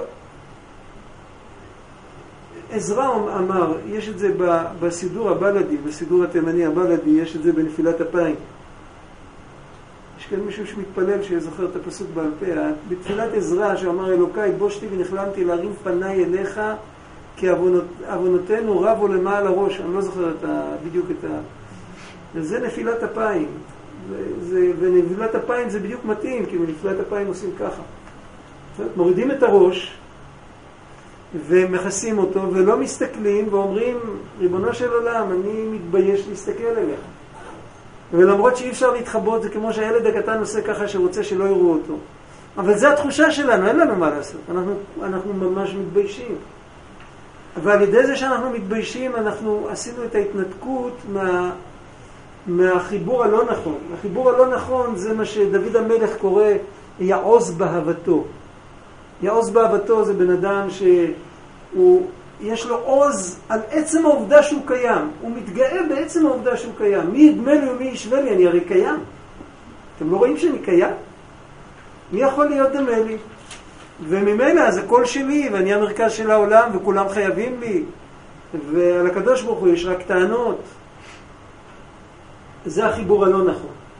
עזרא אמר, יש את זה בסידור הבלדי, בסידור התימני הבלדי, יש את זה בנפילת אפיים. יש כאן מישהו שמתפלל שזוכר את הפסוק בעל פה, בתפילת עזרא שאמר אלוקיי בושתי ונחלמתי להרים פניי אליך כי עוונותינו רבו למעל הראש. אני לא זוכר בדיוק את ה... וזה נפילת אפיים. ונפילת אפיים זה בדיוק מתאים, כי בנפילת אפיים עושים ככה. מורידים את הראש ומכסים אותו ולא מסתכלים ואומרים, ריבונו של עולם, אני מתבייש להסתכל אליך. ולמרות שאי אפשר להתחבות, זה כמו שהילד הקטן עושה ככה שרוצה שלא יראו אותו. אבל זה התחושה שלנו, אין לנו מה לעשות. אנחנו ממש מתביישים. ועל ידי זה שאנחנו מתביישים, אנחנו עשינו את ההתנתקות מהחיבור הלא נכון. החיבור הלא נכון זה מה שדוד המלך קורא יעוז באהבתו. יעוז באהבתו זה בן אדם שיש לו עוז על עצם העובדה שהוא קיים. הוא מתגאה בעצם העובדה שהוא קיים. מי ידמה לי ומי ישווה לי? אני הרי קיים. אתם לא רואים שאני קיים? מי יכול להיות דמה לי? וממילא זה קול שלי ואני המרכז של העולם וכולם חייבים לי. ועל הקדוש ברוך הוא יש רק טענות. זה החיבור הלא נכון.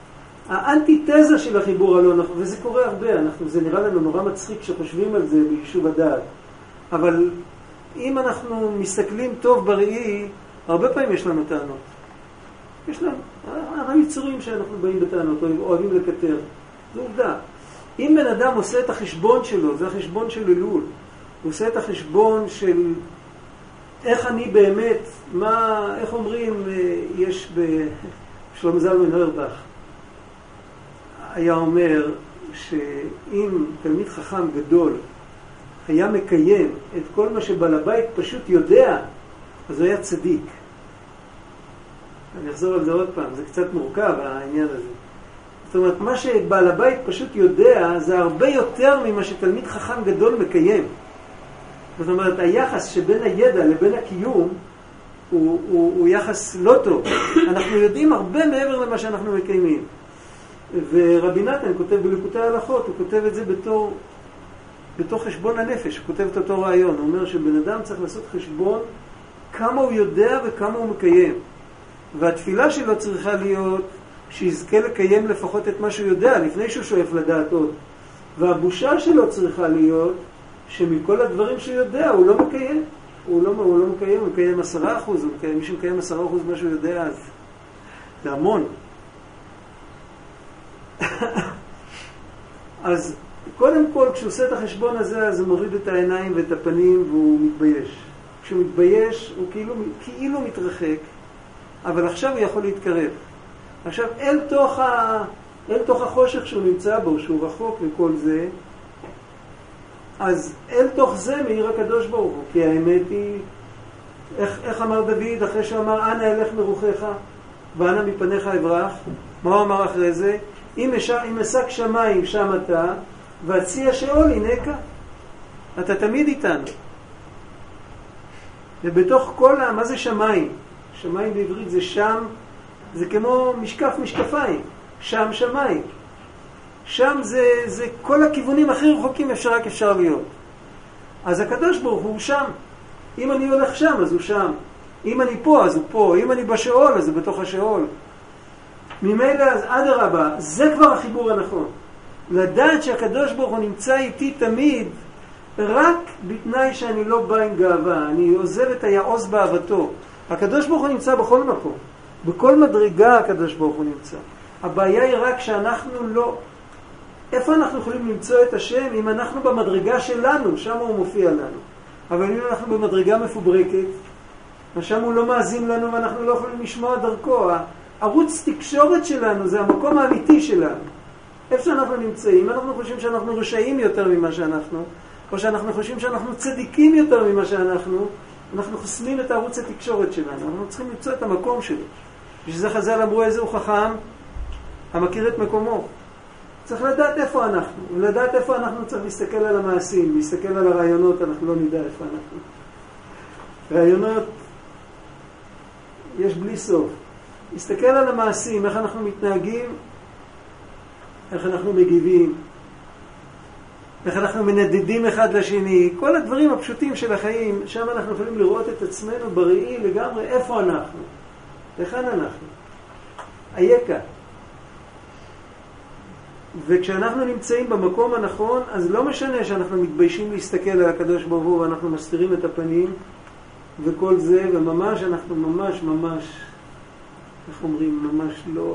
האנטיתזה של החיבור הלא נכון, וזה קורה הרבה, זה נראה לנו נורא מצחיק כשחושבים על זה ביישוב הדעת. אבל אם אנחנו מסתכלים טוב בראי, הרבה פעמים יש לנו טענות. יש לנו, היצורים שאנחנו באים בטענות, אוהבים לקטר. זו עובדה. אם בן אדם עושה את החשבון שלו, זה החשבון של אלול, הוא עושה את החשבון של איך אני באמת, איך אומרים, יש בשלמה זלמן אוירבך, היה אומר שאם תלמיד חכם גדול היה מקיים את כל מה שבעל הבית פשוט יודע, אז הוא היה צדיק. אני אחזור על זה עוד פעם, זה קצת מורכב העניין הזה. זאת אומרת, מה שבעל הבית פשוט יודע זה הרבה יותר ממה שתלמיד חכם גדול מקיים. זאת אומרת, היחס שבין הידע לבין הקיום הוא יחס לא טוב. אנחנו יודעים הרבה מעבר למה שאנחנו מקיימים. ורבי נתן כותב בליקוטי ההלכות, הוא כותב את זה בתור חשבון הנפש, הוא כותב את אותו רעיון. הוא אומר שבן אדם צריך לעשות חשבון כמה הוא יודע וכמה הוא מקיים. והתפילה שלו צריכה להיות שיזכה לקיים לפחות את מה שהוא יודע, לפני שהוא שואף לדעת עוד. והבושה שלו צריכה להיות שמכל הדברים שהוא יודע הוא לא מקיים. הוא לא מקיים, הוא מקיים 10%, מי שמקיים 10% מה שהוא יודע, אז זה המון. אז קודם כל, כשהוא עושה את החשבון הזה, אז הוא מוריד את העיניים ואת הפנים והוא מתבייש. כשהוא מתבייש, הוא כאילו מתרחק, אבל עכשיו הוא יכול להתקרב. עכשיו, אל תוך החושך שהוא נמצא בו, שהוא רחוק וכל זה, אז אל תוך זה מאיר הקדוש ברוך הוא, כי האמת היא, איך אמר דוד אחרי שהוא אמר, אנא אלך מרוחך ואנא מפניך אברח? מה הוא אמר אחרי זה? אם אשק שמיים שם אתה, והציע שאול הינקה. אתה תמיד איתנו. ובתוך מה זה שמיים? שמיים בעברית זה שם, זה כמו משקפיים. שם שמיים. שם זה כל הכיוונים הכי רחוקים רק אפשר להיות. אז הקדוש ברוך הוא שם. אם אני הולך שם, אז הוא שם. אם אני פה, אז הוא פה. אם אני בשאול, אז הוא בתוך השאול. ממילא, אז אדרבה, זה כבר החיבור הנכון. לדעת שהקדוש ברוך הוא נמצא איתי תמיד, רק בתנאי שאני לא בא עם גאווה. אני עוזב את היעוז באהבתו. הקדוש ברוך הוא נמצא בכל מקום. בכל מדרגה הקדוש ברוך הוא נמצא. הבעיה היא רק שאנחנו לא... איפה אנחנו יכולים למצוא את השם אם אנחנו במדרגה שלנו, שם הוא מופיע לנו. אבל אם אנחנו במדרגה מפוברקת, שם הוא לא מאזין לנו ואנחנו לא יכולים לשמוע דרכו. ערוץ תקשורת שלנו זה המקום האמיתי שלנו. איפה שאנחנו נמצאים, אנחנו חושבים שאנחנו רשעים יותר ממה שאנחנו, או שאנחנו חושבים שאנחנו צדיקים יותר ממה שאנחנו, אנחנו חוסמים את ערוץ התקשורת שלנו. אנחנו צריכים למצוא את המקום שלו. בשביל זה חז"ל אמרו איזה הוא חכם, המכיר את מקומו. צריך לדעת איפה אנחנו, ולדעת איפה אנחנו צריך להסתכל על המעשים, להסתכל על הרעיונות, אנחנו לא נדע איפה אנחנו. רעיונות יש בלי סוף. להסתכל על המעשים, איך אנחנו מתנהגים, איך אנחנו מגיבים, איך אנחנו מנדדים אחד לשני, כל הדברים הפשוטים של החיים, שם אנחנו יכולים לראות את עצמנו בראי לגמרי, איפה אנחנו, היכן אנחנו, היקה. וכשאנחנו נמצאים במקום הנכון, אז לא משנה שאנחנו מתביישים להסתכל על הקדוש ברוך הוא ואנחנו מסתירים את הפנים וכל זה, וממש אנחנו ממש, איך אומרים, ממש לא...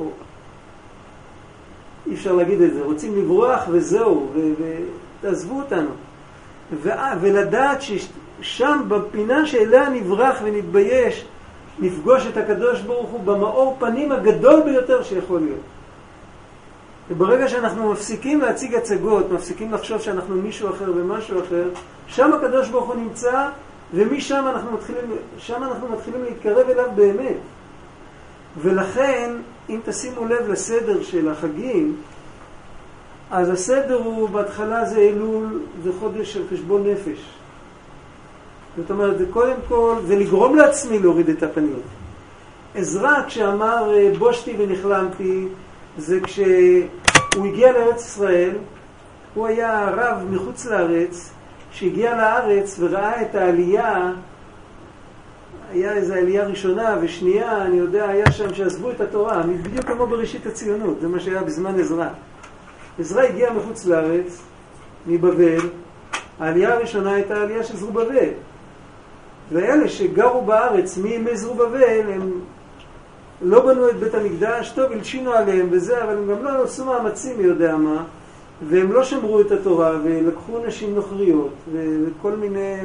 אי אפשר להגיד את זה, רוצים לברוח וזהו, ותעזבו אותנו. ולדעת ששם בפינה שאליה נברח ונתבייש, נפגוש את הקדוש ברוך הוא במאור פנים הגדול ביותר שיכול להיות. וברגע שאנחנו מפסיקים להציג הצגות, מפסיקים לחשוב שאנחנו מישהו אחר ומשהו אחר, שם הקדוש ברוך הוא נמצא, ומשם אנחנו מתחילים להתקרב אליו באמת. ולכן, אם תשימו לב לסדר של החגים, אז הסדר הוא, בהתחלה זה אלול, זה חודש של חשבון נפש. זאת אומרת, זה קודם כל, זה לגרום לעצמי להוריד את הפנים. עזרא, כשאמר בושתי ונכלמתי, זה כשהוא הגיע לארץ ישראל, הוא היה רב מחוץ לארץ, שהגיע לארץ וראה את העלייה היה איזו עלייה ראשונה ושנייה, אני יודע, היה שם שעזבו את התורה, בדיוק כמו בראשית הציונות, זה מה שהיה בזמן עזרא. עזרא הגיע מחוץ לארץ, מבבל, העלייה הראשונה הייתה העלייה של זרובבל. ואלה שגרו בארץ מימי זרובבל, הם לא בנו את בית המקדש, טוב, הלשינו עליהם וזה, אבל הם גם לא עשו מאמצים, יודע מה, והם לא שמרו את התורה, ולקחו נשים נוכריות, וכל מיני...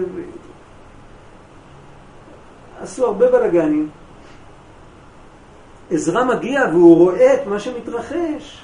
עשו הרבה בלגנים. עזרא מגיע והוא רואה את מה שמתרחש.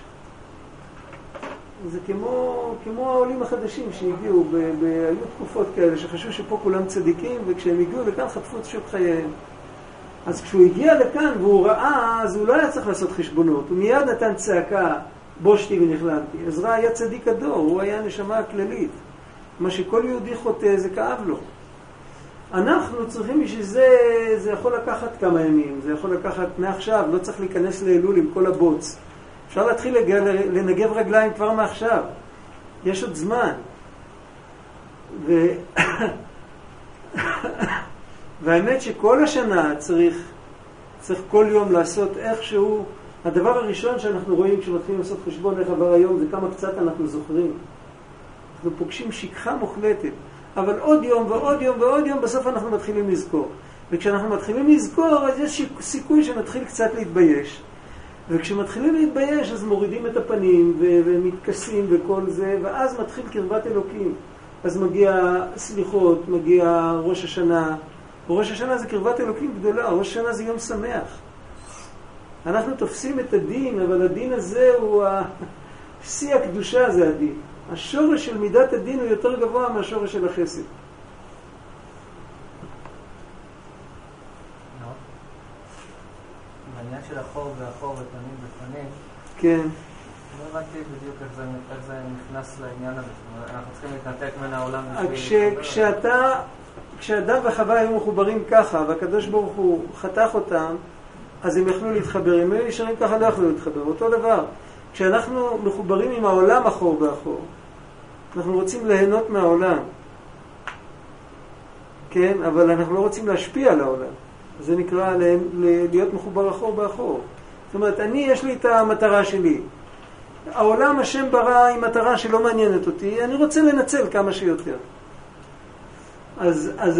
זה כמו העולים החדשים שהגיעו, היו תקופות כאלה שחשבו שפה כולם צדיקים, וכשהם הגיעו לכאן חטפו את שוק חייהם. אז כשהוא הגיע לכאן והוא ראה, אז הוא לא היה צריך לעשות חשבונות. הוא מיד נתן צעקה, בושתי ונכלמתי. עזרא היה צדיק הדור, הוא היה נשמה הכללית. מה שכל יהודי חוטא זה כאב לו. אנחנו צריכים בשביל זה יכול לקחת כמה ימים, זה יכול לקחת מעכשיו, לא צריך להיכנס לאלול עם כל הבוץ. אפשר להתחיל לנגב רגליים כבר מעכשיו. יש עוד זמן. והאמת שכל השנה צריך כל יום לעשות איכשהו. הדבר הראשון שאנחנו רואים כשמתחילים לעשות חשבון איך עבר היום, זה כמה קצת אנחנו זוכרים. אנחנו פוגשים שכחה מוחלטת. אבל עוד יום ועוד יום ועוד יום, בסוף אנחנו מתחילים לזכור. וכשאנחנו מתחילים לזכור, אז יש סיכוי שנתחיל קצת להתבייש. וכשמתחילים להתבייש, אז מורידים את הפנים ומתכסים וכל זה, ואז מתחיל קרבת אלוקים. אז מגיע סליחות, מגיע ראש השנה. ראש השנה זה קרבת אלוקים גדולה, ראש השנה זה יום שמח. אנחנו תופסים את הדין, אבל הדין הזה הוא שיא הקדושה, זה הדין. השורש של מידת הדין הוא יותר גבוה מהשורש של החסד. בעניין של החור והחור ופנים בפנים, כן. לא הבנתי בדיוק איך זה נכנס לעניין הזה. אנחנו צריכים להתנתק מן העולם. כשאדם וחווה היו מחוברים ככה, והקדוש ברוך הוא חתך אותם, אז הם יכלו להתחבר. אם הם נשארים ככה, לא יכלו להתחבר. אותו דבר. כשאנחנו מחוברים עם העולם אחור באחור, אנחנו רוצים ליהנות מהעולם. כן? אבל אנחנו לא רוצים להשפיע על העולם. זה נקרא להיות מחובר אחור באחור. זאת אומרת, יש לי את המטרה שלי. העולם השם ברא עם מטרה שלא מעניינת אותי, אני רוצה לנצל כמה שיותר. אז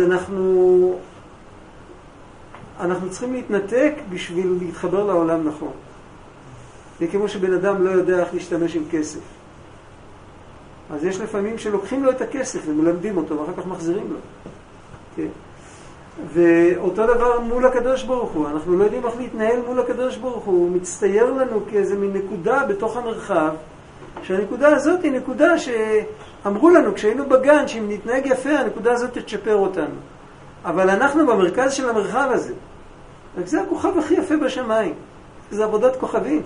אנחנו צריכים להתנתק בשביל להתחבר לעולם נכון. זה כמו שבן אדם לא יודע איך להשתמש עם כסף. אז יש לפעמים שלוקחים לו את הכסף ומלמדים אותו ואחר כך מחזירים לו. כן. ואותו דבר מול הקדוש ברוך הוא. אנחנו לא יודעים איך להתנהל מול הקדוש ברוך הוא. הוא מצטייר לנו כאיזה מין נקודה בתוך המרחב, שהנקודה הזאת היא נקודה שאמרו לנו כשהיינו בגן, שאם נתנהג יפה, הנקודה הזאת תצ'פר אותנו. אבל אנחנו במרכז של המרחב הזה. זה הכוכב הכי יפה בשמיים. זה עבודת כוכבים.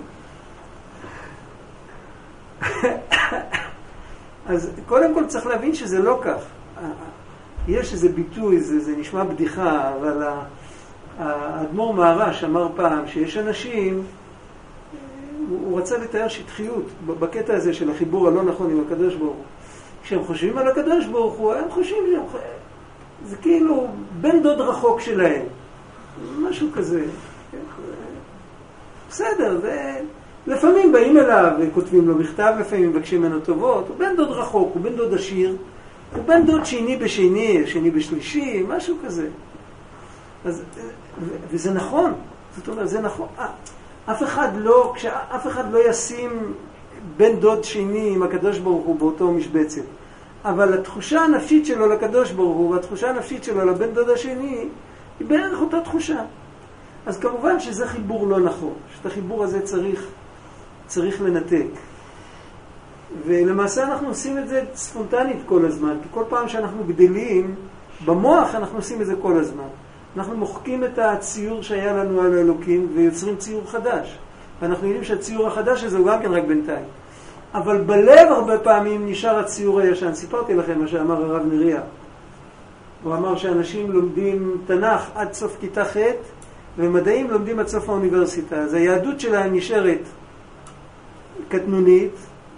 אז קודם כל צריך להבין שזה לא כך. יש איזה ביטוי, זה נשמע בדיחה, אבל האדמו"ר מהר"ש אמר פעם שיש אנשים, הוא רצה לתאר שטחיות בקטע הזה של החיבור הלא נכון עם הקדוש ברוך הוא. כשהם חושבים על הקדוש ברוך הוא, הם חושבים זה כאילו בן דוד רחוק שלהם. משהו כזה. בסדר, לפעמים באים אליו וכותבים לו מכתב, לפעמים מבקשים ממנו טובות. הוא בן דוד רחוק, הוא בן דוד עשיר. הוא בן דוד שני בשני, שני בשלישי, משהו כזה. וזה נכון. זאת אומרת, זה נכון. אף אחד לא ישים בן דוד שני עם הקדוש ברוך הוא באותו משבצת. אבל התחושה הנפשית שלו לקדוש ברוך הוא, והתחושה הנפשית שלו לבן דוד השני, היא בערך אותה תחושה. אז כמובן שזה חיבור לא נכון. שאת החיבור הזה צריך לנתק. ולמעשה אנחנו עושים את זה ספונטנית כל הזמן, כי כל פעם שאנחנו גדלים, במוח אנחנו עושים את זה כל הזמן. אנחנו מוחקים את הציור שהיה לנו על האלוקים ויוצרים ציור חדש. ואנחנו יודעים שהציור החדש הזה הוא גם כן רק בינתיים. אבל בלב הרבה פעמים נשאר הציור הישן. סיפרתי לכם מה שאמר הרב נריה. הוא אמר שאנשים לומדים תנ"ך עד סוף כיתה ח' ומדעים לומדים עד סוף האוניברסיטה. אז היהדות שלהם נשארת קטנונית,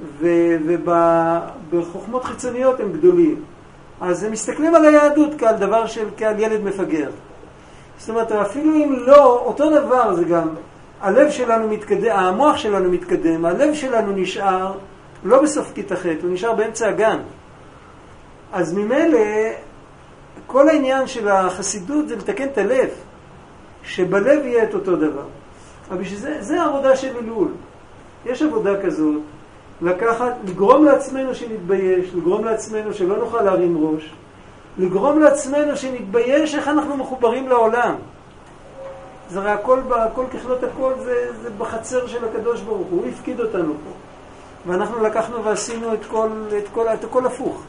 ובחוכמות חיצוניות הם גדולים. אז הם מסתכלים על היהדות כעל דבר כעל ילד מפגר. זאת אומרת, אפילו אם לא, אותו דבר זה גם, הלב שלנו מתקדם, המוח שלנו מתקדם, הלב שלנו נשאר, לא בסוף כיתה ח', הוא נשאר באמצע הגן. אז ממילא, כל העניין של החסידות זה לתקן את הלב, שבלב יהיה את אותו דבר. אבל זה העבודה של אלול. יש עבודה כזאת, לגרום לעצמנו שנתבייש, לגרום לעצמנו שלא נוכל להרים ראש, לגרום לעצמנו שנתבייש איך אנחנו מחוברים לעולם. זה הרי הכל ככלות הכל, זה בחצר של הקדוש ברוך הוא, הוא הפקיד אותנו פה. ואנחנו לקחנו ועשינו את הכל הפוך.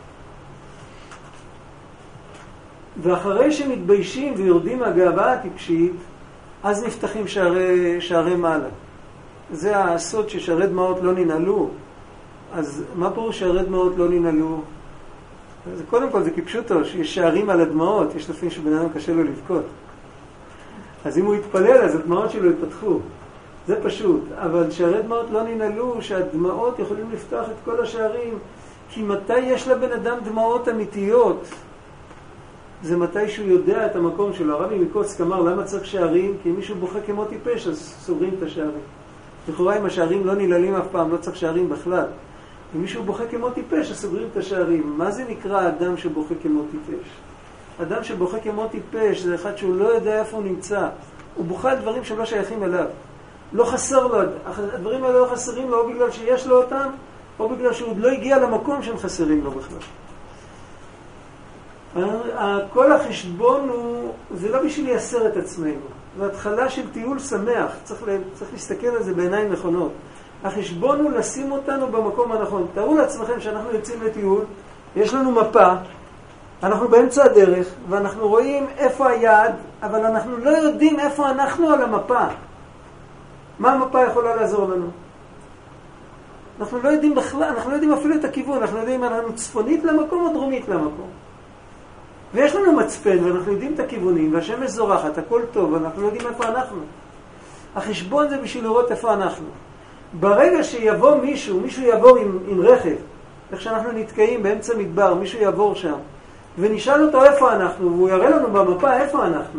ואחרי שמתביישים ויורדים מהגאווה הטיפשית, אז נפתחים שערי מעלה. זה הסוד ששערי דמעות לא ננעלו. אז מה פירוש שערי דמעות לא ננעלו? קודם כל זה כפשוטו, שיש שערים על הדמעות, יש לפעמים שבן אדם קשה לו לבכות. אז אם הוא יתפלל, אז הדמעות שלו יפתחו. זה פשוט. אבל שערי דמעות לא ננעלו, שהדמעות יכולים לפתוח את כל השערים, כי מתי יש לבן אדם דמעות אמיתיות? זה מתי שהוא יודע את המקום שלו. הרבי מקוצק אמר, למה צריך שערים? כי אם מישהו בוכה כמו טיפש, אז סוגרים את השערים. לכאורה אם השערים לא ננעלים אף פעם, לא צריך שערים בכלל. אם מישהו בוכה כמו טיפש, אז סוגרים את השערים. מה זה נקרא אדם שבוכה כמו טיפש? אדם שבוכה כמו טיפש זה אחד שהוא לא יודע איפה הוא נמצא. הוא בוכה על דברים שלא שייכים אליו. לא חסר לו, הדברים האלה לא חסרים לו או בגלל שיש לו אותם, או בגלל שהוא עוד לא הגיע למקום שהם חסרים לו בכלל. כל החשבון זה לא בשביל לייסר את עצמנו. זו התחלה של טיול שמח. צריך להסתכל על זה בעיניים נכונות. החשבון הוא לשים אותנו במקום הנכון. תראו לעצמכם שאנחנו יוצאים לטיול, יש לנו מפה, אנחנו באמצע הדרך, ואנחנו רואים איפה היעד, אבל אנחנו לא יודעים איפה אנחנו על המפה. מה המפה יכולה לעזור לנו? אנחנו לא יודעים בכלל, אנחנו לא יודעים אפילו את הכיוון, אנחנו לא יודעים אם אנחנו צפונית למקום או דרומית למקום. ויש לנו מצפן, ואנחנו יודעים את הכיוונים, והשמש זורחת, הכל טוב, ואנחנו לא יודעים איפה אנחנו. החשבון זה בשביל לראות איפה אנחנו. ברגע שיבוא מישהו יעבור עם רכב, איך שאנחנו נתקעים באמצע מדבר, מישהו יעבור שם, ונשאל אותו איפה אנחנו, והוא יראה לנו במפה איפה אנחנו,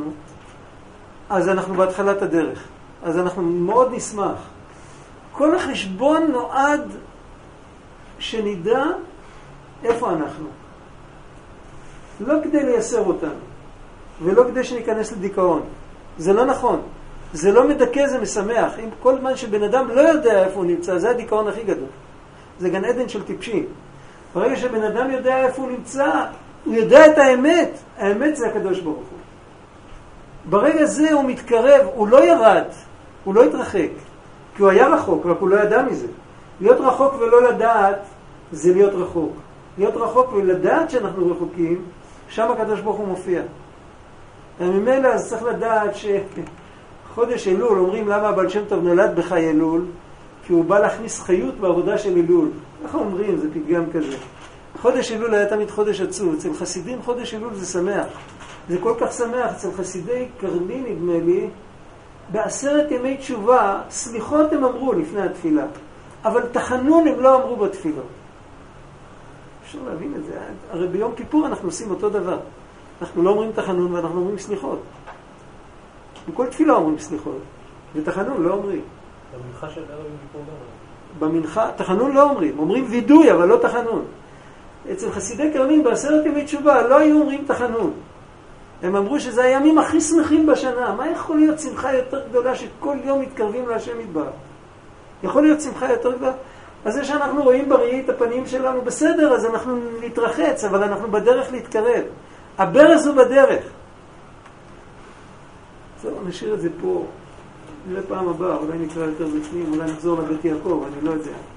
אז אנחנו בהתחלת הדרך. אז אנחנו מאוד נשמח. כל החשבון נועד שנדע איפה אנחנו. לא כדי לייסר אותנו, ולא כדי שניכנס לדיכאון. זה לא נכון. זה לא מדכא, זה משמח. אם כל זמן שבן אדם לא יודע איפה הוא נמצא, זה הדיכאון הכי גדול. זה גן עדן של טיפשים. ברגע שבן אדם יודע איפה הוא נמצא, הוא יודע את האמת. האמת זה הקדוש ברוך הוא. ברגע זה הוא מתקרב, הוא לא ירד, הוא לא התרחק. כי הוא היה רחוק, רק הוא לא ידע מזה. להיות רחוק ולא לדעת, זה להיות רחוק. להיות רחוק ולדעת שאנחנו רחוקים, שם הקדוש ברוך הוא מופיע. וממילא אז צריך לדעת שחודש אלול, אומרים למה הבעל שם טוב נולד בחי אלול, כי הוא בא להכניס חיות בעבודה של אלול. איך אומרים? זה פתגם כזה. חודש אלול היה תמיד חודש עצוב. אצל חסידים חודש אלול זה שמח. זה כל כך שמח. אצל חסידי קרני נדמה לי, ב10 ימי תשובה, סליחות הם אמרו לפני התפילה. אבל תחנון הם לא אמרו בתפילות. אפשר להבין את זה. הרי ביום כיפור אנחנו עושים אותו דבר. אנחנו לא אומרים תחנון ואנחנו אומרים סליחות. בכל תפילה אומרים סליחות. ותחנון לא אומרים. במנחה של ערב יום כיפור גם. במנחה, תחנון לא אומרים. אומרים וידוי, אבל לא תחנון. אצל חסידי קרנין ב10 ימי תשובה לא היו אומרים תחנון. הם אמרו שזה הימים הכי שמחים בשנה. מה יכול להיות שמחה יותר גדולה שכל יום מתקרבים להשם יתברך? יכול להיות שמחה יותר גדולה? אז זה שאנחנו רואים בראי את הפנים שלנו בסדר, אז אנחנו נתרחץ, אבל אנחנו בדרך להתקרב. הברז הוא בדרך. זהו, נשאיר את זה פה. נראה פעם הבאה, אולי נקרא יותר בפנים, אולי נחזור לבית יעקב, אני לא יודע.